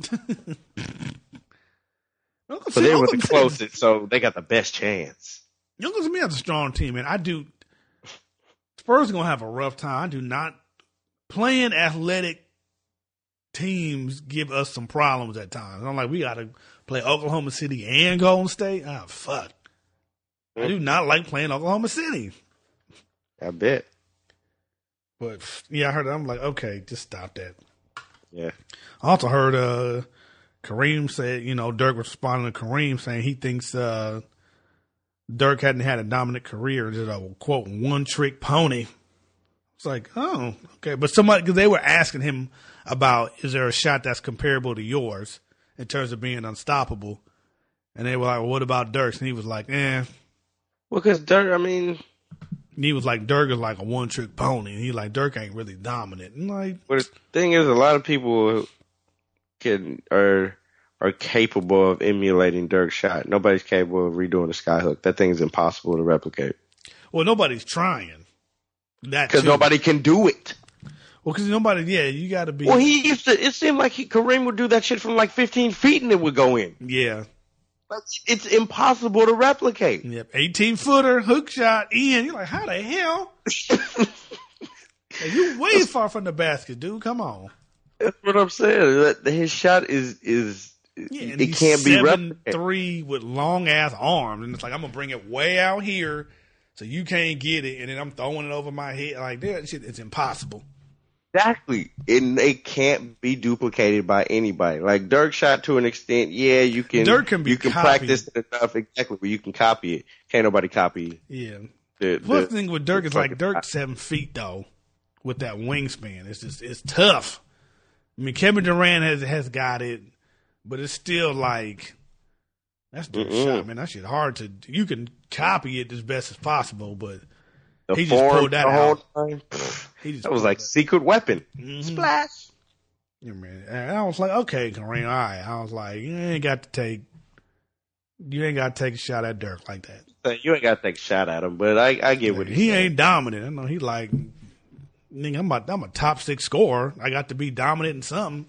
But they were the closest, so they got the best chance. Youngest me has a strong team, and I do. Spurs are going to have a rough time. I do not. Playing athletic teams give us some problems at times. I'm like, we got to play Oklahoma City and Golden State? Ah, fuck. I do not like playing Oklahoma City. I bet. But, yeah, I heard that. I'm like, okay, just stop that. Yeah. I also heard uh, Kareem said, you know, Dirk was responding to Kareem saying he thinks uh, Dirk hadn't had a dominant career, just a, quote, one-trick pony. It's like, oh, okay. But somebody, because they were asking him about, is there a shot that's comparable to yours in terms of being unstoppable? And they were like, well, what about Dirk's? And he was like, eh. Well, because Dirk, I mean. And he was like, Dirk is like a one-trick pony. And he like, Dirk ain't really dominant. And like, but the thing is, a lot of people can are are capable of emulating Dirk's shot. Nobody's capable of redoing the skyhook. That thing is impossible to replicate. Well, nobody's trying. That because nobody can do it. Well, because nobody, yeah, you got to be. Well, he used to. It seemed like he, Kareem would do that shit from like fifteen feet and it would go in. Yeah. It's impossible to replicate. Yep, eighteen footer hook shot in. You're like, how the hell? Hey, you way far from the basket, dude. Come on. That's what I'm saying. That- His shot is is Yeah, and it he's can't be seven replicated. three with long ass arms, and it's like I'm gonna bring it way out here so you can't get it, and then I'm throwing it over my head like that. Shit, it's impossible. Exactly. And it can't be duplicated by anybody. Like Dirk shot to an extent, yeah, you can Dirk can be you can copied. practice it enough exactly, but you can copy it. Can't nobody copy Yeah. the, Plus, the the thing with Dirk is like Dirk's seven feet though, with that wingspan. It's just it's tough. I mean, Kevin Durant has has got it, but it's still like that's Dirk's Mm-mm. shot, man. That shit hard to. You can copy it as best as possible, but the he just form pulled that the whole out. time. Pfft, He just That was pulled like that. secret weapon. Mhm. Splash. Yeah, man. And I was like, okay, Kareem, all right. I was like, you ain't got to take, you ain't got to take a shot at Dirk like that. So you ain't got to take a shot at him, but I, I get what he's He saying. ain't dominant. I know he like, nigga, I'm a, I'm a top six scorer. I got to be dominant in something.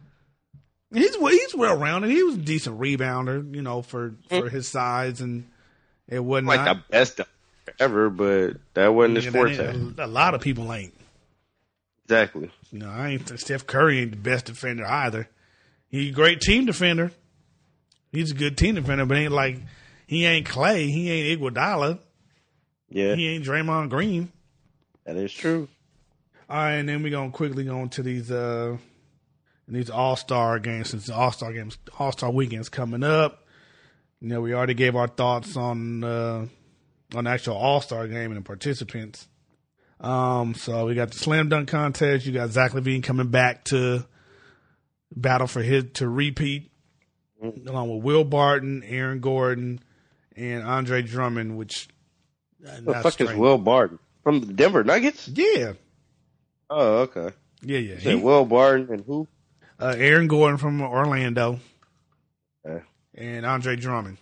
He's he's well rounded. He was a decent rebounder, you know, for, for his size and it wasn't like the best ever, but that wasn't his forte. A lot of people ain't. Exactly. You know, I ain't Steph Curry ain't the best defender either. He's a great team defender. He's a good team defender, but ain't like he ain't Clay. He ain't Iguodala. Yeah, He ain't Draymond Green. that is true. All right, and then we're gonna quickly go into these uh these All Star games since the All Star games All Star weekend's coming up. You know, we already gave our thoughts on uh on the actual All Star game and the participants. Um, so we got the slam dunk contest. You got Zach LaVine coming back to battle for his to repeat, along with Will Barton, Aaron Gordon, and Andre Drummond. Which uh, The that's fuck is strange. Will Barton from the Denver Nuggets? Yeah, Oh, okay. yeah, yeah. You said He- Will Barton and who? uh, Aaron Gordon from Orlando, Okay. and Andre Drummond.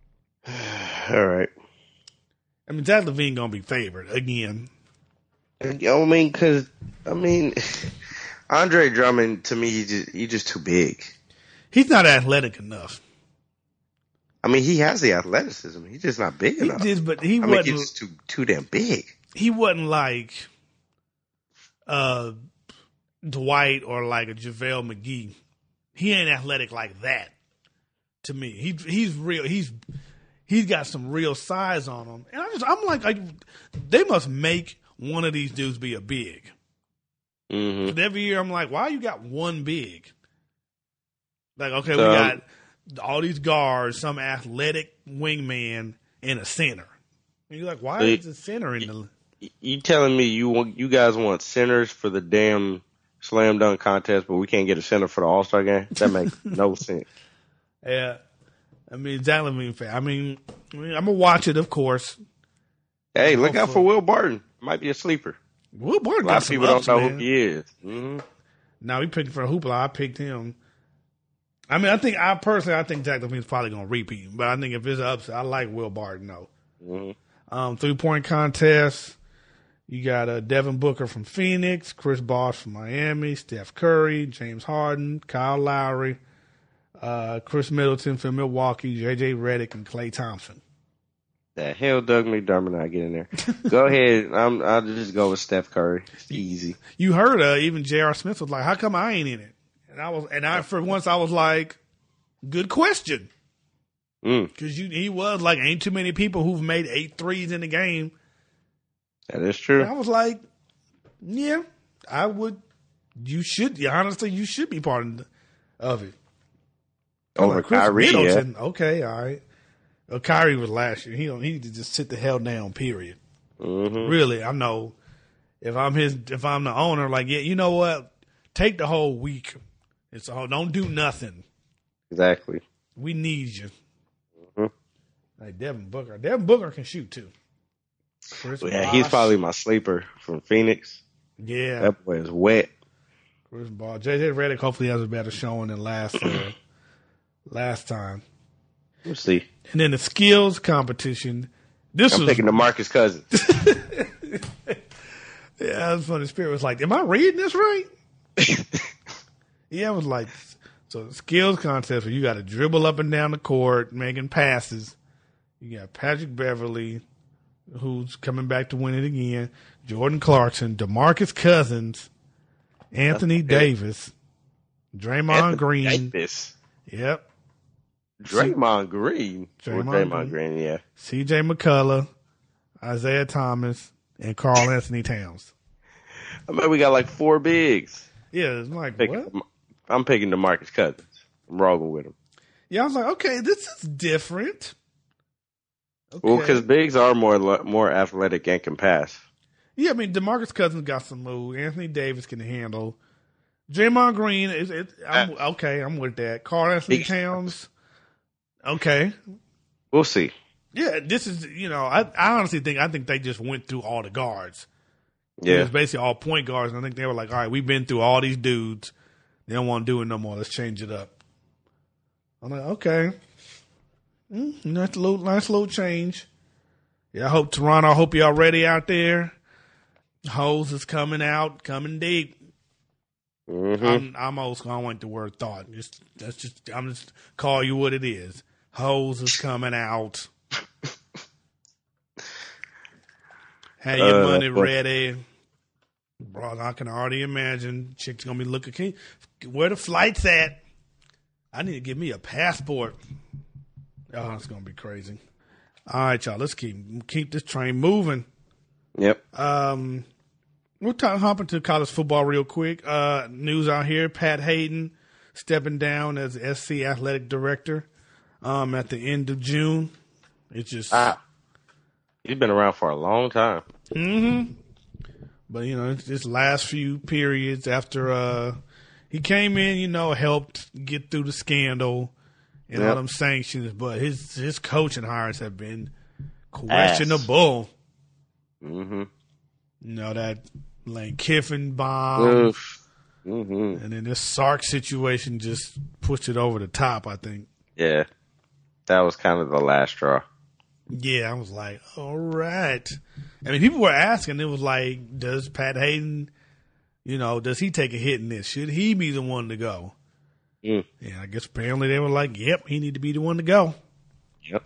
All right. I mean, Zach LaVine gonna be favored again. I mean, because I mean, Andre Drummond to me, he just he just too big. He's not athletic enough. I mean, he has the athleticism. He's just not big He enough. did, but he I mean, wasn't. he's just too too damn big. He wasn't like uh, Dwight or like a JaVale McGee. He ain't athletic like that. To me, he he's real. He's he's got some real size on him, and I just I'm like, like they must make one of these dudes be a big. Mm-hmm. But every year I'm like, why you got one big? Like, okay, So- we got all these guards, some athletic wingman, and a center. And you're like, why So is the center in the? You telling me you want you guys want centers for the damn slam dunk contest, but we can't get a center for the All Star game? That makes no sense. Yeah, I mean, Zach LaVine fan. I mean, I mean, I'm gonna watch it, of course. Hey, look out Hopefully. for Will Barton. Might be a sleeper. Will Barton A lot got of some people ups, don't know man. who he is. Mm-hmm. Now we picked for Hoopla. I picked him. I mean, I think I personally, I think Zach LaVine's probably gonna repeat, but I think if it's an upset, I like Will Barton though. Mm-hmm. Um, three point contest. You got uh, Devin Booker from Phoenix, Chris Bosh from Miami, Steph Curry, James Harden, Kyle Lowry, uh, Chris Middleton from Milwaukee, J J Redick, and Klay Thompson. The hell, Doug McDermott not get in there. Go ahead. I'm, I'll just go with Steph Curry. It's easy. You heard uh, even J R. Smith was like, "How come I ain't in it?" And I was, and I for once I was like, "Good question," Mm, because you he was like, "Ain't too many people who've made eight threes in the game." that is true. And I was like, "Yeah, I would. You should. Yeah, honestly, you should be part of, the, of it." I'm Over like, Chris Kyrie, yeah. Middleton. Okay, all right. Well, Kyrie was last year. He don't. He need to just sit the hell down. Period. Mm-hmm. Really, I know. If I'm his, if I'm the owner, like, yeah, you know what? Take the whole week. It's all. Don't do nothing. Exactly. We need you. Mm-hmm. Like Devin Booker. Devin Booker can shoot too. Chris Well, yeah, he's Bosh. probably my sleeper from Phoenix. Yeah. That boy is wet. Chris Bosh. J J Redick hopefully has a better showing than last uh, last time. We'll see. And then the skills competition. This I'm was picking DeMarcus Cousins. yeah, that was funny. Spirit was like, "Am I reading this right?" Yeah, it was like so. The skills contest where you got to dribble up and down the court, making passes. You got Patrick Beverly, who's coming back to win it again. Jordan Clarkson, DeMarcus Cousins, Anthony Davis. Draymond Green. Davis. Yep. Draymond Green. Draymond, Well, Draymond Green. Green, yeah. C J McCullough, Isaiah Thomas, and Karl Anthony Towns. I mean, we got like four bigs. Yeah, it's like, Picking, what? I'm picking DeMarcus Cousins. I'm rolling with him. Yeah, I was like, okay, this is different. Okay. Well, because bigs are more more athletic and can pass. Yeah, I mean, DeMarcus Cousins got some move. Anthony Davis can handle. Draymond Green is it? I'm, Uh, okay, I'm with that. Karl Anthony he- Towns. Okay. We'll see. Yeah, this is you know, I, I honestly think I think they just went through all the guards. It Yeah. was basically all point guards, and I think they were like, all right, we've been through all these dudes. They don't want to do it no more. Let's change it up. I'm like, okay. Mm, nice little, nice little change. Yeah, I hope Toronto, I hope y'all ready out there. Hose is coming out, coming deep. Mm-hmm. I'm, I'm old school. I don't like the word thought. Just that's just I'm just call you what it is. Hose is coming out. Have your Uh, money but- ready. Bro, I can already imagine chick's gonna be looking. Can you- where the flight's at? I need to get me a passport. Oh, it's gonna be crazy. All right, y'all. Let's keep keep this train moving. Yep. Um, we'll talk, hop into college football real quick. Uh, news out here: Pat Hayden stepping down as S C athletic director um, at the end of June. It's just, Ah, he's been around for a long time. mm-hmm. But you know, it's just last few periods after uh, he came in, you know, helped get through the scandal and all Yep. them sanctions. But his his coaching hires have been questionable. Mm-hmm. You know, that Lane Kiffin bomb. Oof. Mm-hmm. And then this Sark situation just pushed it over the top, I think. Yeah. That was kind of the last straw. Yeah, I was like, all right. I mean, people were asking, it was like, does Pat Hayden, you know, does he take a hit in this? Should he be the one to go? Mm. Yeah, I guess apparently they were like, yep, he need to be the one to go. Yep.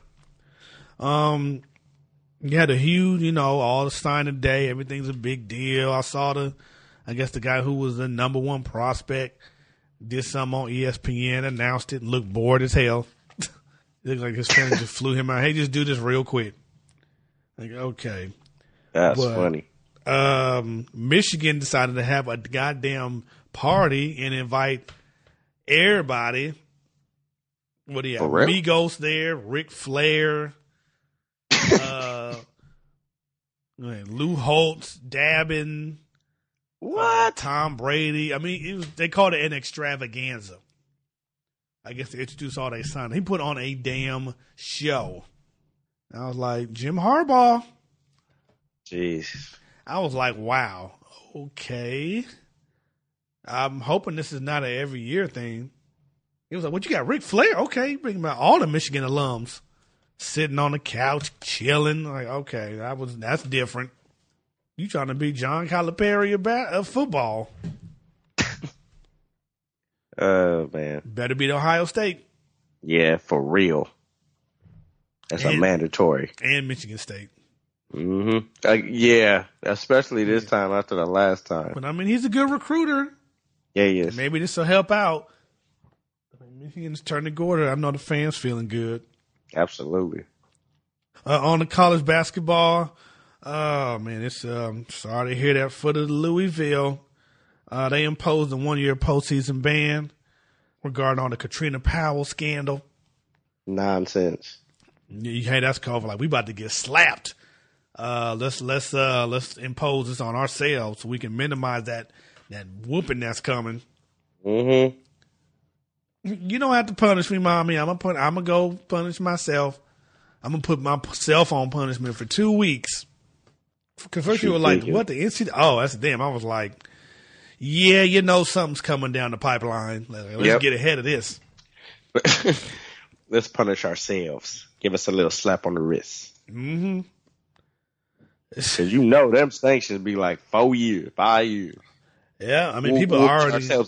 Um, you had a huge, you know, all the sign of the day, everything's a big deal. I saw the, I guess the guy who was the number one prospect did something on E S P N, announced it, and looked bored as hell. It looked like his friend just flew him out. Hey, just do this real quick. Like, okay. That's But, funny. Um, Michigan decided to have a goddamn party and invite everybody. What do you have? For real? Migos there, Ric Flair, uh, Lou Holtz, Dabin, What? Tom Brady. I mean, it was, they called it an extravaganza. I guess to introduce all their son. He put on a damn show. I was like, Jim Harbaugh. Jeez. I was like, wow, okay. I'm hoping this is not a every year thing. He was like, what you got, Ric Flair? Okay, bring about all the Michigan alums sitting on the couch, chilling. Like, okay, that was that's different. You trying to be John Calipari about of football? Oh, man. Better beat Ohio State Yeah, for real. That's a And- mandatory. and Michigan State. Mm-hmm. Uh, yeah, especially this time after the last time. But I mean, he's a good recruiter. Yeah, he is. Maybe this will help out. I mean, Michigan's turning the quarter. I know the fans feeling good. Absolutely. Uh, on the college basketball, oh man, it's um, sorry to hear that for the Louisville. Uh, they imposed a one-year postseason ban regarding on the Katrina Powell scandal. Nonsense. Hey, that's called for like we about to get slapped. Uh, let's let's uh, let's impose this on ourselves so we can minimize that that whooping that's coming. Mm-hmm. You don't have to punish me, mommy. I'm gonna put. I'm gonna go punish myself. I'm gonna put myself on punishment for two weeks. Because first you were like, "What the N C double A?" Oh, that's damn. I was like, "Yeah, you know something's coming down the pipeline. Let's Yep. get ahead of this." Let's punish ourselves. Give us a little slap on the wrist. Mm-hmm. Because you know them sanctions be like four years, five years. Yeah, I mean, We'll- people we'll are already. ourselves-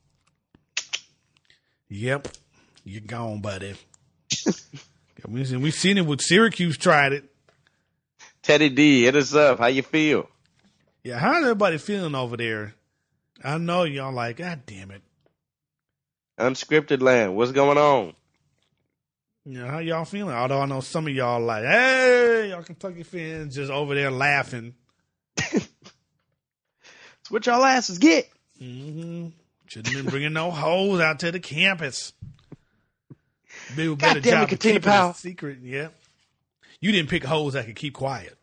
Yep, you're gone, buddy. we we've seen it with Syracuse. Tried it. Teddy D, hit us up. How you feel? Yeah, how's everybody feeling over there? I know y'all like, God damn it. Unscripted land. What's going on? Yeah, how y'all feeling? Although I know some of y'all like, hey, y'all Kentucky fans just over there laughing. It's what y'all asses get. Mm-hmm. Shouldn't have been bringing no hoes out to the campus. Do a God better damn it, job of Katina keeping Powell. it secret. Yeah, you didn't pick hoes that could keep quiet.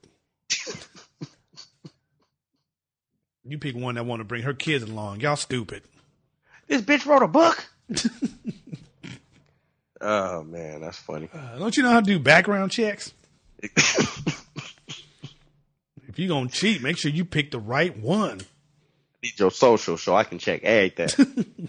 You pick one that want to bring her kids along. Y'all stupid. This bitch wrote a book. Oh man, that's funny. Uh, don't you know how to do background checks? If you're gonna cheat, make sure you pick the right one. Need your social so I can check everything.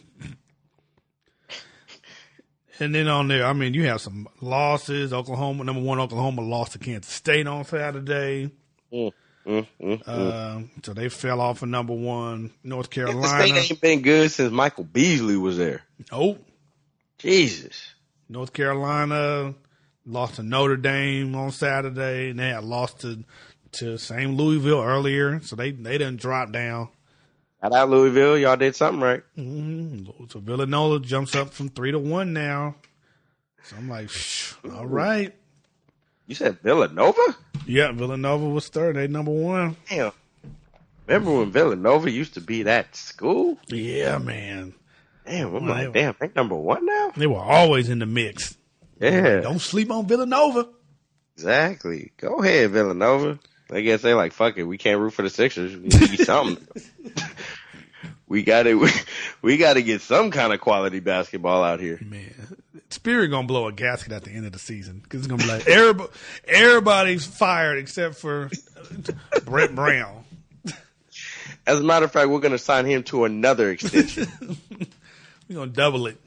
And then on there, I mean, you have some losses. Oklahoma, number one, Oklahoma lost to Kansas State on Saturday. Mm, mm, mm, Uh, mm. so they fell off of number one, North Kansas Carolina. State ain't been good since Michael Beasley was there. Oh, Jesus. North Carolina lost to Notre Dame on Saturday, and they had lost to to Saint Louisville earlier, so they they didn't drop down. Shout out Louisville, y'all did something right. Mm-hmm. So Villanova jumps up from three to one now. So I'm like, Shh, all right. You said Villanova? Yeah, Villanova was third. They number one. Damn. Remember when Villanova used to be that school? Yeah, man. Damn, I'm Well, like, they- damn, they number one now? They were always in the mix. Yeah. Don't sleep on Villanova. Exactly. Go ahead, Villanova. I guess they like, fuck it, we can't root for the Sixers. We need something. we gotta we, we gotta get some kind of quality basketball out here. Man, Spirit gonna blow a gasket at the end of the season because it's gonna be like everybody, everybody's fired except for Brett Brown. As a matter of fact, we're gonna sign him to another extension. We're gonna double it.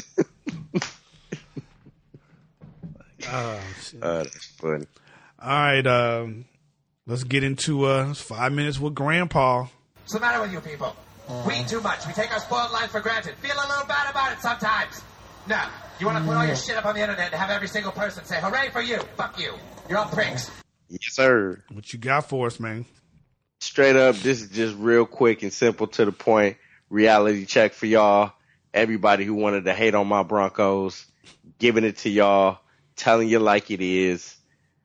Oh, shit. Uh, that's funny. All right, um, let's get into uh, five minutes with Grandpa. What's the matter with you people? We eat too much. We take our spoiled life for granted. Feel a little bad about it sometimes. No, you want to put all your shit up on the internet and have every single person say, hooray for you. Fuck you. You're all pricks. Yes, sir. What you got for us, man? Straight up, this is just real quick and simple to the point. Reality check for y'all. Everybody who wanted to hate on my Broncos, giving it to y'all, telling you like it is.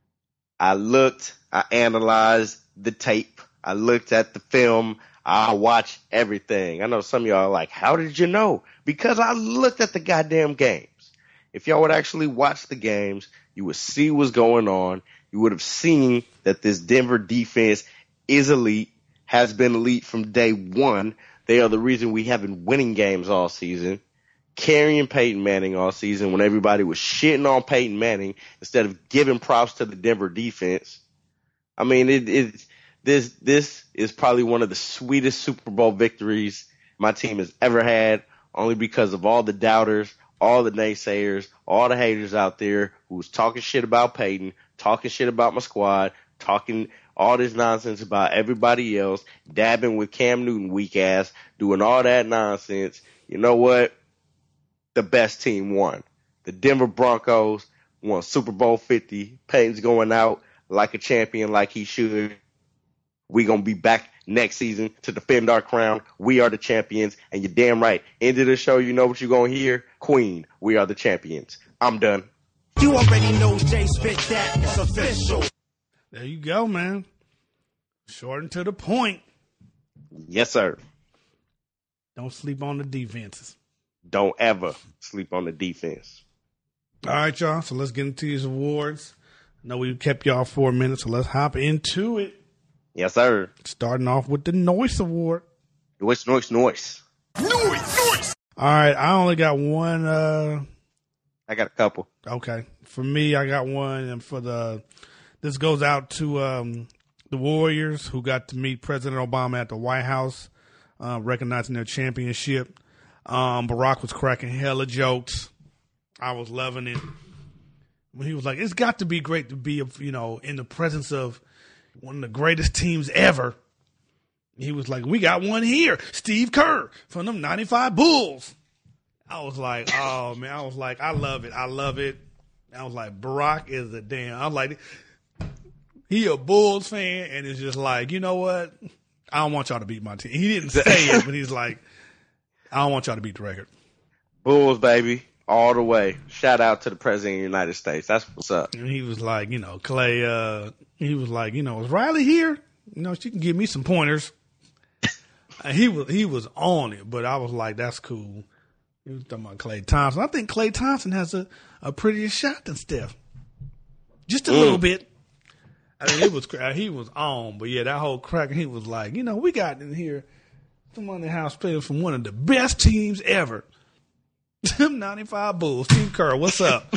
I looked, I analyzed the tape. I looked at the film. I watched everything. I know some of y'all are like, how did you know? Because I looked at the goddamn games. If y'all would actually watch the games, you would see what's going on. You would have seen that this Denver defense is elite, has been elite from day one. They are the reason we have been winning games all season, carrying Peyton Manning all season when everybody was shitting on Peyton Manning instead of giving props to the Denver defense. I mean, it, it this this is probably one of the sweetest Super Bowl victories my team has ever had, only because of all the doubters, all the naysayers, all the haters out there who was talking shit about Peyton, talking shit about my squad, talking all this nonsense about everybody else, dabbing with Cam Newton weak ass, doing all that nonsense. You know what? The best team won. The Denver Broncos won Super Bowl fifty. Peyton's going out like a champion, like he should. We gonna be back next season to defend our crown. We are the champions, and you're damn right. End of the show, you know what you're gonna hear? Queen, we are the champions. I'm done. You already know Jay spit that. It's official. There you go, man. Short and to the point. Yes, sir. Don't sleep on the defenses. Don't ever sleep on the defense. All right, y'all. So let's get into these awards. I know we kept y'all four minutes, so let's hop into it. Yes, sir. Starting off with the Noise Award. Noise, noise, noise. Noise, noise. All right, I only got one. Uh, I got a couple. Okay. For me, I got one. And for the, this goes out to um, the Warriors who got to meet President Obama at the White House, uh, recognizing their championship. Um, Barack was cracking hella jokes. I was loving it. When he was like, it's got to be great to be, you know, in the presence of one of the greatest teams ever. He was like, we got one here. Steve Kerr from them ninety-five Bulls. I was like, oh, man. I was like, I love it. I love it. I was like, Barack is a damn. I was like, he a Bulls fan, and it's just like, you know what? I don't want y'all to beat my team. He didn't say it, but he's like, I don't want y'all to beat the record. Bulls, baby, all the way. Shout out to the President of the United States. That's what's up. And he was like, you know, Clay, uh, he was like, you know, is Riley here? You know, she can give me some pointers. And he was he was on it, but I was like, that's cool. He was talking about Klay Thompson. I think Klay Thompson has a, a prettier shot than Steph. Just a Mm. little bit. I mean, it was he was on, but yeah, that whole crack, he was like, you know, we got in here someone in the house playing from one of the best teams ever. Them ninety-five Bulls. Steve Kerr, what's up?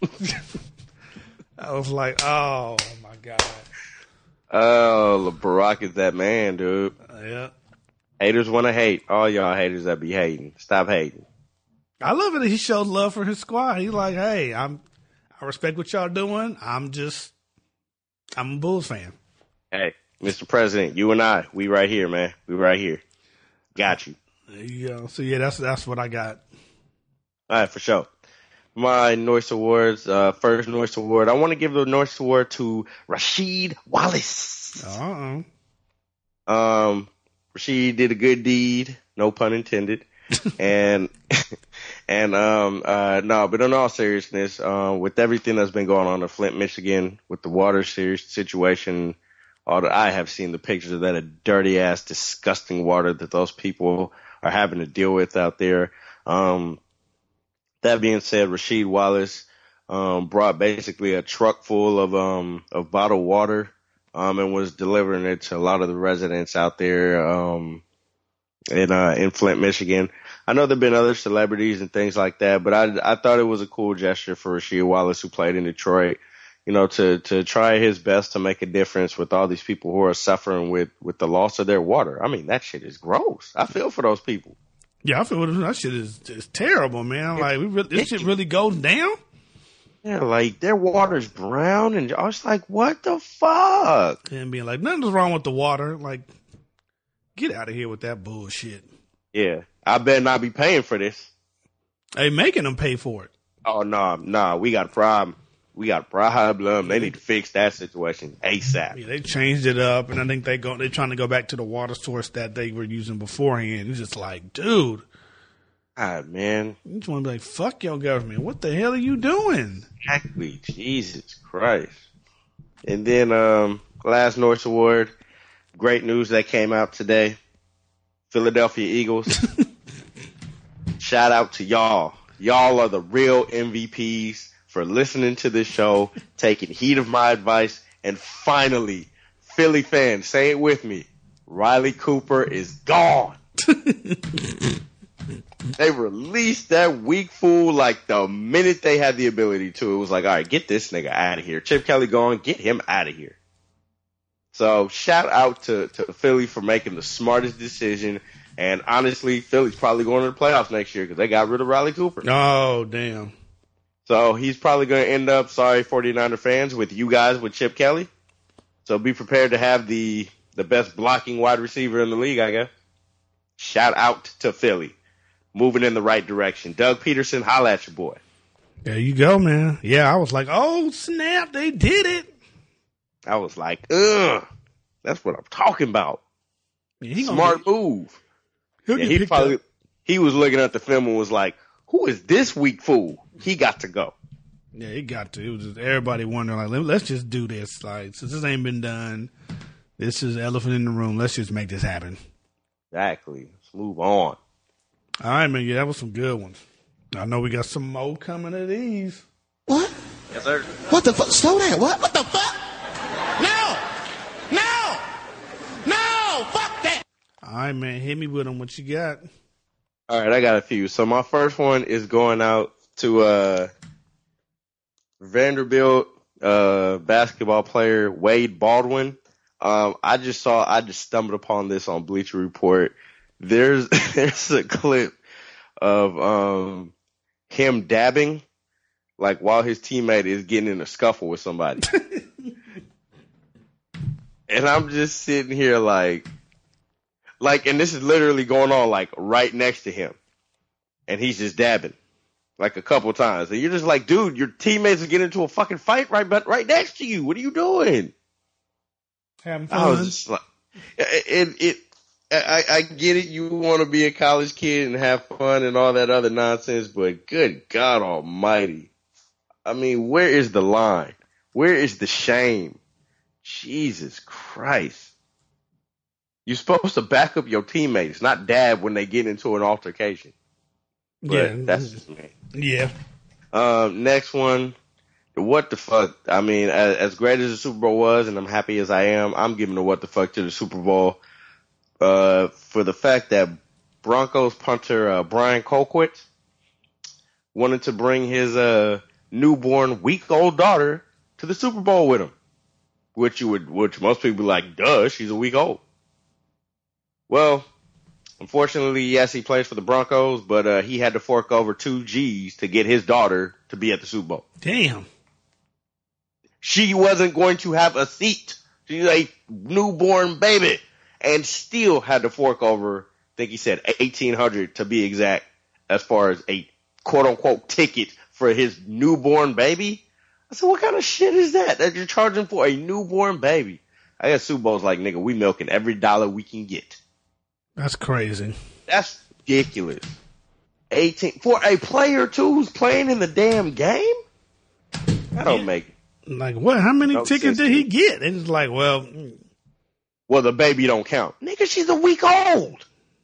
I was like, oh, my God. Oh, Barack is that man, dude. Uh, yeah. Haters want to hate. All y'all haters that be hating. Stop hating. I love it that he showed love for his squad. He's like, hey, I'm, I respect what y'all doing. I'm just, I'm a Bulls fan. Hey, Mister President, you and I, we right here, man. We right here. Got you. There you go. So, yeah, that's that's what I got. All right, for sure. My Noyce Awards, uh, first Noyce Award. I want to give the Noyce Award to Rasheed Wallace. Uh-uh. Um, Rasheed did a good deed, no pun intended. and, and, um, uh, no, but in all seriousness, uh, with everything that's been going on in Flint, Michigan, with the water series situation, all the, I have seen the pictures of that dirty ass, disgusting water that those people are having to deal with out there. Um, That being said, Rasheed Wallace um, brought basically a truck full of um, of bottled water um, and was delivering it to a lot of the residents out there um, in uh, in Flint, Michigan. I know there have been other celebrities and things like that, but I I thought it was a cool gesture for Rasheed Wallace, who played in Detroit, you know, to to try his best to make a difference with all these people who are suffering with with the loss of their water. I mean, that shit is gross. I feel for those people. Yeah, I feel that shit is, is terrible, man. Like, we really, this shit really goes down? Yeah, like, their water's brown, and I was like, what the fuck? And being like, nothing's wrong with the water. Like, get out of here with that bullshit. Yeah, I better not be paying for this. Hey, making them pay for it. Oh, no, nah, no, nah, we got a problem. We got a problem. They need to fix that situation ASAP. Yeah, they changed it up, and I think they go. They're trying to go back to the water source that they were using beforehand. It's just like, dude, God, man, you just want to be like, fuck your government. What the hell are you doing? Exactly, Jesus Christ. And then, um, last Noyce Award, great news that came out today. Philadelphia Eagles. Shout out to y'all. Y'all are the real M V Ps. For listening to this show, taking heed of my advice, and finally, Philly fans, say it with me, Riley Cooper is gone. They released that weak fool like the minute they had the ability to. It was like, all right, get this nigga out of here. Chip Kelly gone, get him out of here. So shout out to, to Philly for making the smartest decision. And honestly, Philly's probably going to the playoffs next year because they got rid of Riley Cooper. Oh, damn. So he's probably going to end up, sorry, 49er fans, with you guys with Chip Kelly. So be prepared to have the the best blocking wide receiver in the league, I guess. Shout out to Philly. Moving in the right direction. Doug Peterson, holla at your boy. There you go, man. Yeah, I was like, oh, snap, they did it. I was like, ugh, that's what I'm talking about. Yeah, he Smart get, move. Yeah, he probably up. He was looking at the film and was like, who is this weak fool? He got to go. Yeah, he got to. It was just everybody wondering, like, let's just do this. Like, since this ain't been done, this is elephant in the room. Let's just make this happen. Exactly. Let's move on. All right, man. Yeah, that was some good ones. I know we got some more coming of these. What? Yes, sir. What the fuck? Slow down. What? What the fuck? No! No! No! Fuck that! All right, man. Hit me with them. What you got? All right, I got a few. So my first one is going out to uh, Vanderbilt uh, basketball player Wade Baldwin. Um, I just saw, I just stumbled upon this on Bleacher Report. There's there's a clip of um, him dabbing, like while his teammate is getting in a scuffle with somebody. And I'm just sitting here like, like, and this is literally going on like right next to him. And he's just dabbing like a couple times. And you're just like, dude, your teammates are getting into a fucking fight right, but right next to you. What are you doing? Having I was fun. just like, it, it, I, I get it. You want to be a college kid and have fun and all that other nonsense, but good God Almighty! I mean, where is the line? Where is the shame? Jesus Christ! You're supposed to back up your teammates, not dab when they get into an altercation. But Yeah. that's just me. Yeah. Um, next one. What the fuck? I mean, as, as great as the Super Bowl was, and I'm happy as I am, I'm giving a what the fuck to the Super Bowl uh, for the fact that Broncos punter uh, Brian Colquitt wanted to bring his uh, newborn week-old daughter to the Super Bowl with him, which you would, which most people be like, duh, she's a week old. Well, unfortunately, yes, he plays for the Broncos, but uh, he had to fork over two G's to get his daughter to be at the Super Bowl. Damn. She wasn't going to have a seat. She's a newborn baby, and still had to fork over, I think he said eighteen hundred to be exact, as far as a quote unquote ticket for his newborn baby. I said, what kind of shit is that that you're charging for a newborn baby? I guess Super Bowl's like, nigga, we milking every dollar we can get. That's crazy. That's ridiculous. eighteen for a player too who's playing in the damn game? That don't make it. Like, what? How many No tickets sense did to he me. get? It's like, well, mm, Well, the baby don't count. Nigga, she's a week old.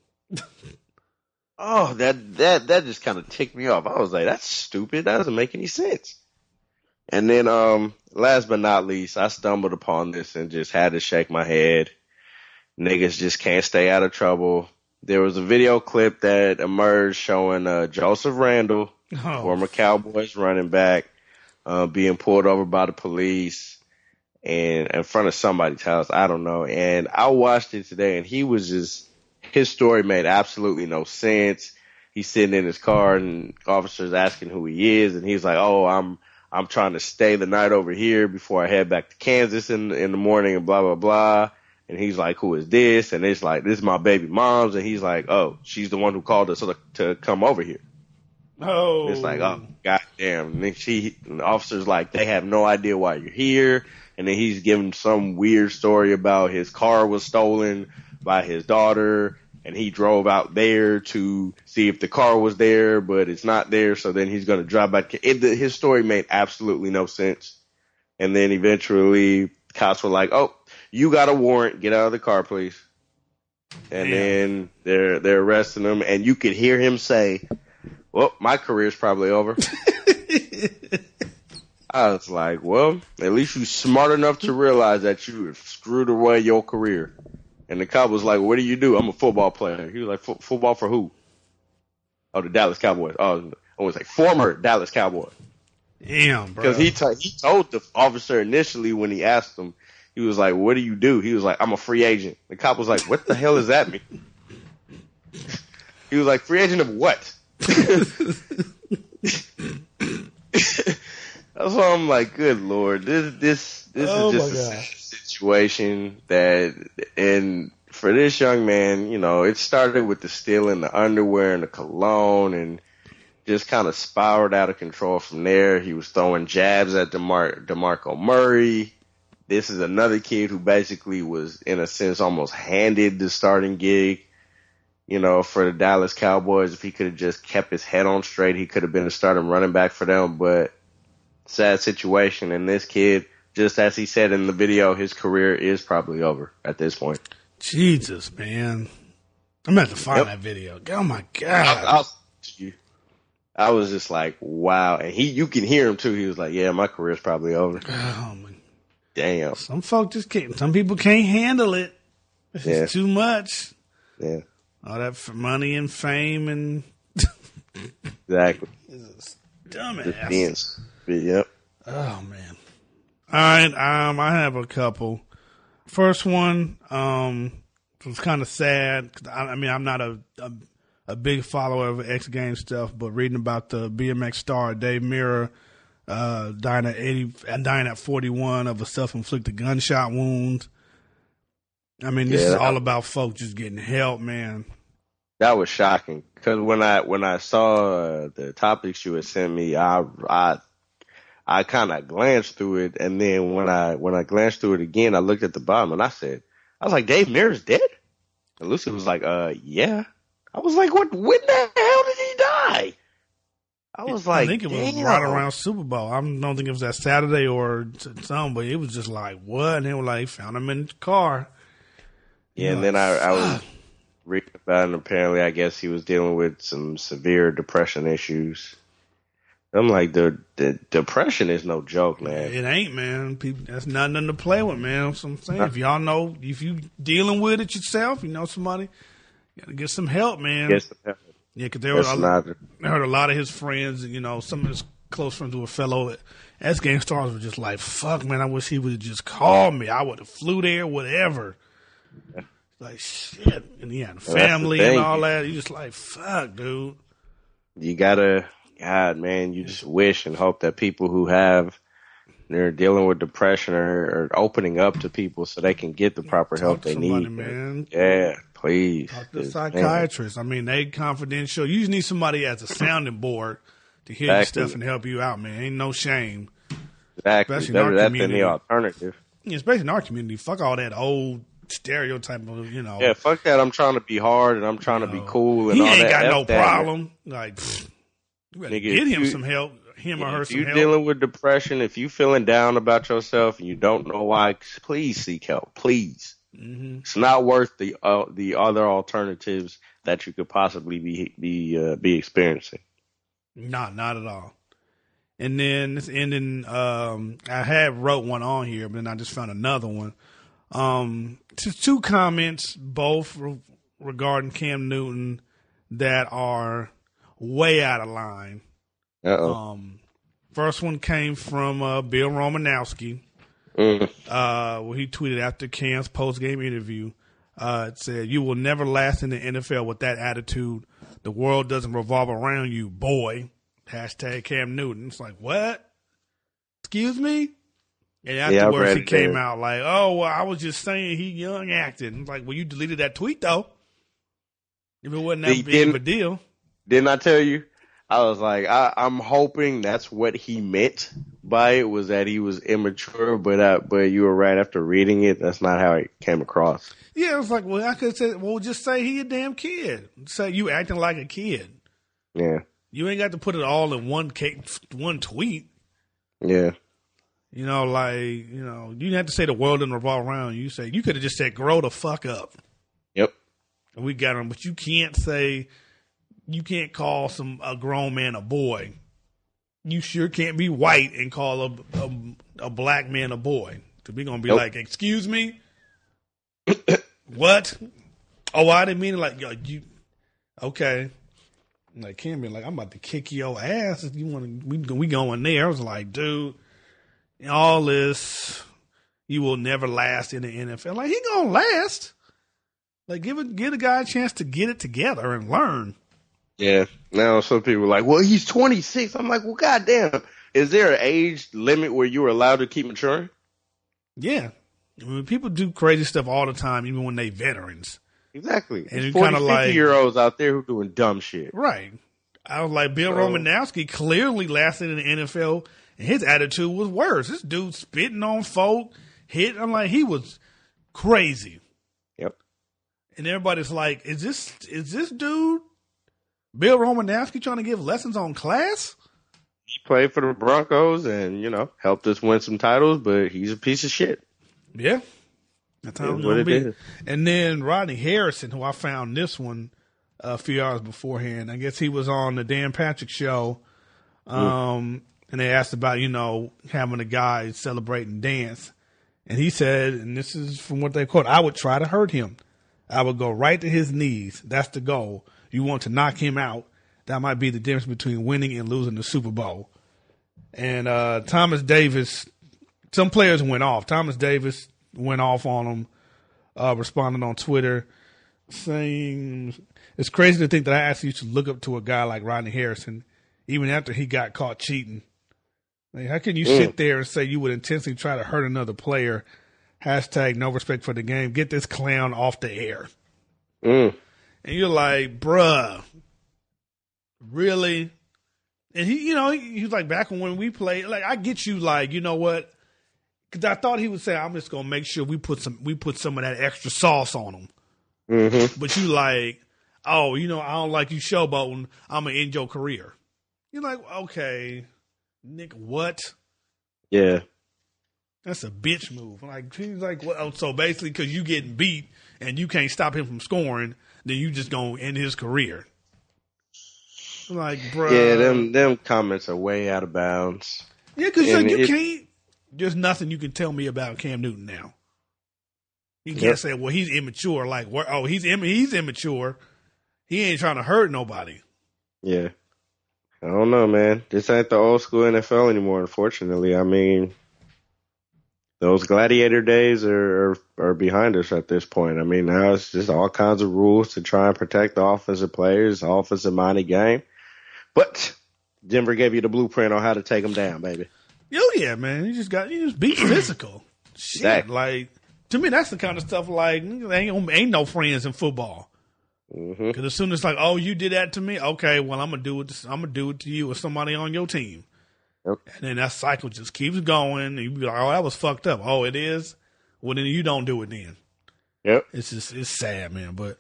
Oh, that that that just kind of ticked me off. I was like, that's stupid. That doesn't make any sense. And then, um, last but not least, I stumbled upon this and just had to shake my head. Niggas just can't stay out of trouble. There was a video clip that emerged showing uh, Joseph Randle, Oh. former Cowboys running back, uh, being pulled over by the police and in front of somebody's house. I don't know. And I watched it today, and he was just, his story made absolutely no sense. He's sitting in his car, and officers asking who he is, and he's like, "Oh, I'm I'm trying to stay the night over here before I head back to Kansas in in the morning," and blah blah blah. And he's like, "Who is this?" And it's like, "This is my baby mom's." And he's like, "Oh, she's the one who called us to, to come over here." Oh. It's like, oh, goddamn. And then she, and the officer's like, they have no idea why you're here. And then he's giving some weird story about his car was stolen by his daughter, and he drove out there to see if the car was there, but it's not there. So then he's going to drive back. It, his story made absolutely no sense. And then eventually, cops were like, "Oh, you got a warrant. Get out of the car, please." And Damn. then they're they're arresting him, and you could hear him say, "Well, my career's probably over." I was like, well, at least you're smart enough to realize that you have screwed away your career. And the cop was like, "What do you do?" "I'm a football player." He was like, "Fo- football for who?" "Oh, the Dallas Cowboys." Oh, I was like, former Dallas Cowboy. Damn, bro. Because he, t- he told the officer initially when he asked him, he was like, "What do you do?" He was like, "I'm a free agent." The cop was like, "What the hell does that mean?" He was like, "Free agent of what?" That's why I'm like, good Lord, this this this Oh, is just my a God. situation that, and for this young man, you know, it started with the stealing the underwear and the cologne, and just kind of spiraled out of control from there. He was throwing jabs at DeMar- DeMarco Murray. This is another kid who basically was, in a sense, almost handed the starting gig, you know, for the Dallas Cowboys. If he could have just kept his head on straight, he could have been a starting running back for them. But sad situation. And this kid, just as he said in the video, his career is probably over at this point. Jesus, man. I'm going to have to find Yep. that video. Oh, my I, God. I, was, I was just like, wow. And he, you can hear him too. He was like, "Yeah, my career's probably over." Oh, my. Damn. Some folk just can't. Some people can't handle it. It's Yeah. too much. Yeah, All that f- money and fame and exactly. dumbass. Just being, yep. Oh man. All right, um, I have a couple. First one, um, was kind of sad. 'Cause I, I mean, I'm not a, a a big follower of X Games stuff, but reading about the B M X star Dave Mirra uh, dying at eighty, dying at forty-one of a self-inflicted gunshot wound. I mean, this Yeah, is that- all about folk just getting help, man. That was shocking because when I when I saw uh, the topics you had sent me, I I I kind of glanced through it, and then when I when I glanced through it again, I looked at the bottom and I said, I was like, "Dave Mirra's dead?" And Lucy was like, uh, yeah. I was like, what? When the hell did he die? I was like, I think it was damn. right around Super Bowl. I don't think it was that Saturday or something, but it was just like, what? And they were like, found him in the car. Yeah, and then I, I was reading about it, and apparently I guess he was dealing with some severe depression issues. I'm like, the, the depression is no joke, man. It ain't, man. People, that's nothing to play with, man. That's what I'm saying. If y'all know, if you dealing with it yourself, you know somebody, you got to get some help, man. Get some help. Yeah, because there was That's a, not- I heard a lot of his friends, you know, some of his close friends who were fellow X Game stars were just like, fuck, man, I wish he would have just called me. I would have flew there, whatever. Like, shit. And he had Well, family that's the and thing. all that. You just like, fuck, dude. You gotta, God, man, you just wish and hope that people who have, they're dealing with depression are, are opening up to people so they can get the proper help to they somebody, need. man. Yeah, please. Talk to a Just, man. psychiatrist. I mean, they confidential. You just need somebody as a sounding board to hear Exactly. your stuff and help you out, man. Ain't no shame. Exactly. Especially in our Better that than community. the alternative. Yeah, especially in our community. Fuck all that old stereotype of, you know. Yeah, fuck that. I'm trying to be hard and I'm trying to be cool and he all ain't that. got F no that. problem. Like, pfft, you better Nigga, get if him you- some help. Him or her If some you're help. dealing with depression, if you feeling down about yourself and you don't know why, please seek help. Please. Mm-hmm. It's not worth the uh, the other alternatives that you could possibly be be uh, be experiencing. Not, not at all. And then this ending, um, I had wrote one on here, but then I just found another one. Um, just two comments, both re- regarding Cam Newton, that are way out of line. Uh-oh. Um, first one came from uh, Bill Romanowski, Mm. uh, where he tweeted after Cam's post-game interview. Uh, it said, "You will never last in the N F L with that attitude. The world doesn't revolve around you, boy." Hashtag Cam Newton. It's like, what? Excuse me? And Yeah, I afterwards, read he it, came man. out like, "Oh, well, I was just saying he young acting." It's like, well, you deleted that tweet though. If it wasn't He that big of a didn't- deal. Didn't I tell you? I was like, I, I'm hoping that's what he meant by it, was that he was immature, but uh, but you were right after reading it. That's not how it came across. Yeah, it was like, well, I could say, well, just say he a damn kid. Say you acting like a kid. Yeah, You ain't got to put it all in one cake, one tweet. yeah. You know, like, you know, you didn't have to say the world didn't revolve around you. You say, you could have just said, grow the fuck up. Yep. And we got him, but you can't say, you can't call some a grown man a boy. You sure can't be white and call a, a, a black man a boy. Because we're going to be Nope. like, excuse me? What? Oh, I didn't mean it like, yo, you, okay. Like, Cam be like, I'm about to kick your ass if you want to, we, we going there. I was like, dude, all this, you will never last in the N F L. Like, he going to last. Like, give it, give a guy a chance to get it together and learn. Yeah. Now some people are like, well, he's twenty-six. I'm like, well, goddamn. Is there an age limit where you are allowed to keep maturing? Yeah. I mean, people do crazy stuff all the time, even when they veterans. Exactly. And There's you forty, kinda like- fifty year olds out there who doing dumb shit. Right. I was like, Bill So- Romanowski clearly lasted in the N F L, and his attitude was worse. This dude spitting on folk, hit. I'm like, he was crazy. Yep. And everybody's like, is this is this dude Bill Romanowski trying to give lessons on class? He played for the Broncos and, you know, helped us win some titles, but he's a piece of shit. Yeah. That's how Is it's what gonna it be. is. And then Rodney Harrison, who I found this one a few hours beforehand. I guess he was on the Dan Patrick show. Um, and they asked about, you know, having a guy celebrate and dance. And he said, and this is from what they quote, I would try to hurt him. I would go right to his knees. That's the goal. You want to knock him out. That might be the difference between winning and losing the Super Bowl. And uh, Thomas Davis, some players went off. Thomas Davis went off on him, uh, responding on Twitter, saying, it's crazy to think that I actually used to look up to a guy like Rodney Harrison, even after he got caught cheating. Like, how can you Mm. sit there and say you would intentionally try to hurt another player? Hashtag no respect for the game. Get this clown off the air. Mm. And you're like, bruh, really? And he, you know, he, he was like, back when we played, like, I get you, like, you know what? Because I thought he would say, I'm just gonna make sure we put some, we put some of that extra sauce on him. Mm-hmm. But you like, oh, you know, I don't like you showboating. I'm going to end your career. You're like, okay, Nick, what? Yeah. That's a bitch move. Like, he's like, well, so basically, because you getting beat and you can't stop him from scoring, then you just going to end his career. Like, bro. Yeah, them them comments are way out of bounds. Yeah, because like, you it, can't, there's nothing you can tell me about Cam Newton now. You can't yep. say, well, he's immature. Like, oh, he's he's immature. He ain't trying to hurt nobody. Yeah. I don't know, man. This ain't the old school N F L anymore, unfortunately. I mean, those gladiator days are, are, are behind us at this point. I mean, now it's just all kinds of rules to try and protect the offensive players, offensive-minded game. But Denver gave you the blueprint on how to take them down, baby. Oh, yeah, man. You just got, you just beat physical. Shit, exactly. Like, to me, that's the kind of stuff like, ain't, ain't no friends in football. Because mm-hmm. as soon as like, oh, you did that to me, okay, well, I'm gonna do it. I'm gonna do it to you or somebody on your team, yep. and then that cycle just keeps going. And you be like, oh, that was fucked up. Oh, it is. Well, then you don't do it then. Yep. It's just it's sad, man. But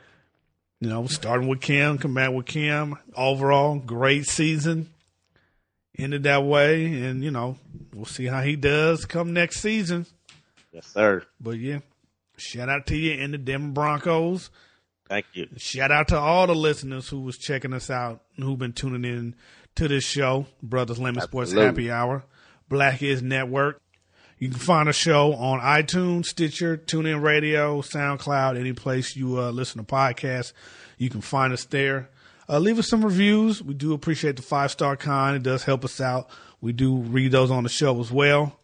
you know, starting with Cam, come back with Cam. Overall, great season. Ended that way, and you know, we'll see how he does come next season. Yes, sir. But yeah, shout out to you and the Denver Broncos. Thank you. Shout out to all the listeners who was checking us out and who've been tuning in to this show, Brothers Lemon Sports Happy Hour, Black Is Network. You can find a show on iTunes, Stitcher, TuneIn Radio, SoundCloud, any place you uh, listen to podcasts. You can find us there. Uh, leave us some reviews. We do appreciate the five-star kind. It does help us out. We do read those on the show as well.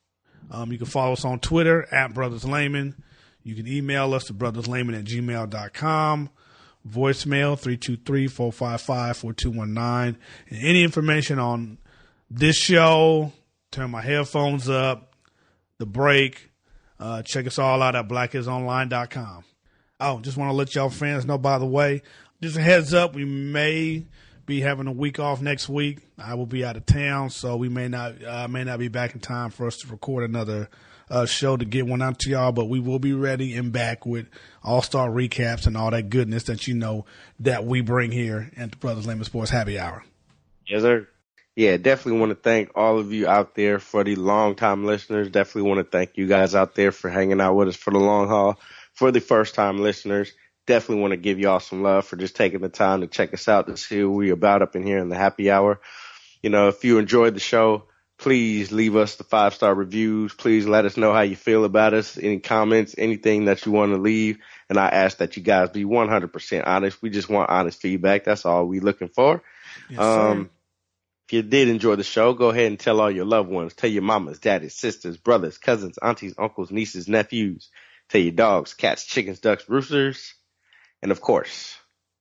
Um, you can follow us on Twitter, at Brothers Layman. You can email us at brotherslayman at gmail dot com. Voicemail three two three, four five five, four two one nine. And any information on this show, turn my headphones up, the break, uh, check us all out at black is online dot com. Oh, just want to let y'all fans know, by the way, just a heads up, we may be having a week off next week. I will be out of town, so we may not uh, may not be back in time for us to record another Uh, show to get one out to y'all, but we will be ready and back with all-star recaps and all that goodness that you know that we bring here at the Brothers Lemon Sports Happy Hour. Yes, sir. Yeah, definitely want to thank all of you out there for the long-time listeners. Definitely want to thank you guys out there for hanging out with us for the long haul. For the first-time listeners, definitely want to give y'all some love for just taking the time to check us out to see what we're about up in here in the Happy Hour. You know, if you enjoyed the show, please leave us the five-star reviews. Please let us know how you feel about us, any comments, anything that you want to leave. And I ask that you guys be one hundred percent honest. We just want honest feedback. That's all we're looking for. Yes, um, if you did enjoy the show, go ahead and tell all your loved ones. Tell your mamas, daddies, sisters, brothers, cousins, aunties, uncles, nieces, nephews. Tell your dogs, cats, chickens, ducks, roosters. And, of course,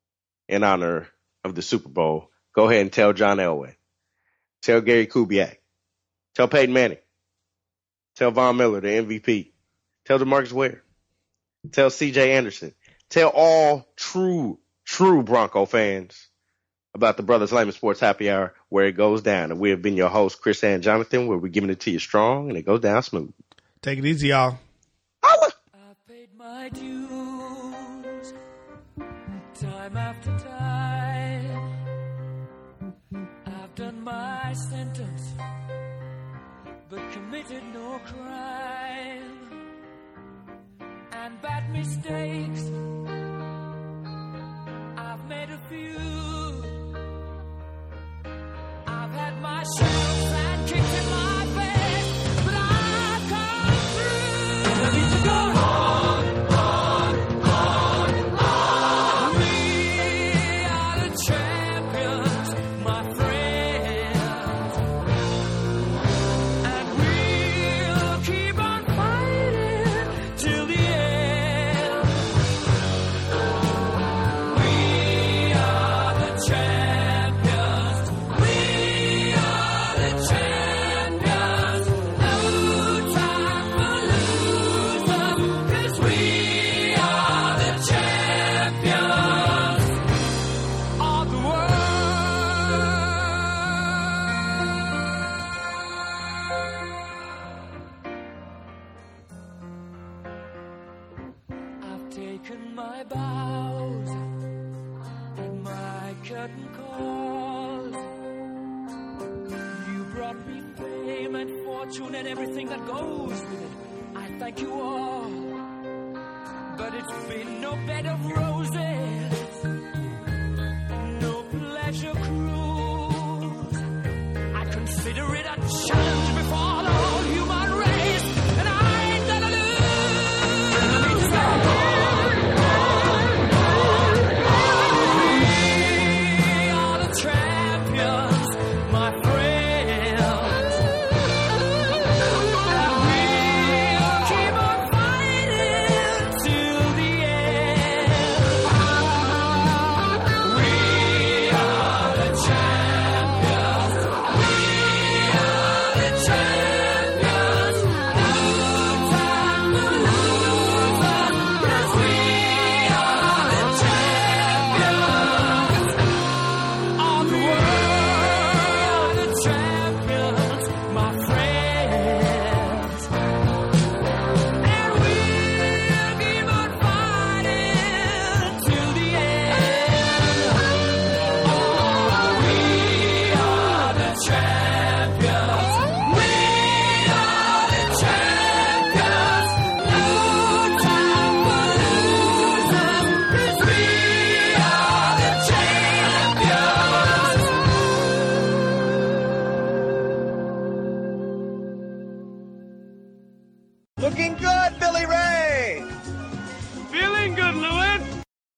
in honor of the Super Bowl, go ahead and tell John Elway. Tell Gary Kubiak. Tell Peyton Manning. Tell Von Miller, the M V P. Tell DeMarcus Ware. Tell C J Anderson. Tell all true, true Bronco fans about the Brothers Layman Sports Happy Hour, where it goes down. And we have been your hosts, Chris and Jonathan, where we're giving it to you strong and it goes down smooth. Take it easy, y'all. Holla! I paid my dues time after time. I've done my sentence, but committed no crime. And bad mistakes, I've made a few. I've had my shells and kicks in my face, but I've come through. I need to go on, on, on, on. We are the champions, my friends. And we'll keep on fighting till the end. taken my bows and my curtain calls. You brought me fame and fortune and everything that goes with it. I thank you all, but it's been no bed of roses, no pleasure cruise. I consider it a challenge before the whole human race, and I ain't gonna lose. We are the champions, my friends, and we'll keep on fighting till the end. We are the champions. We are the champions. No time for losers, 'cause we are the champions of the world, the champions, my friends. And we'll keep on fighting till the end. Oh, we are the champions. We are the champions. No time for losers, 'cause we are the champions. Looking good, Billy Ray. Feeling good, Lou.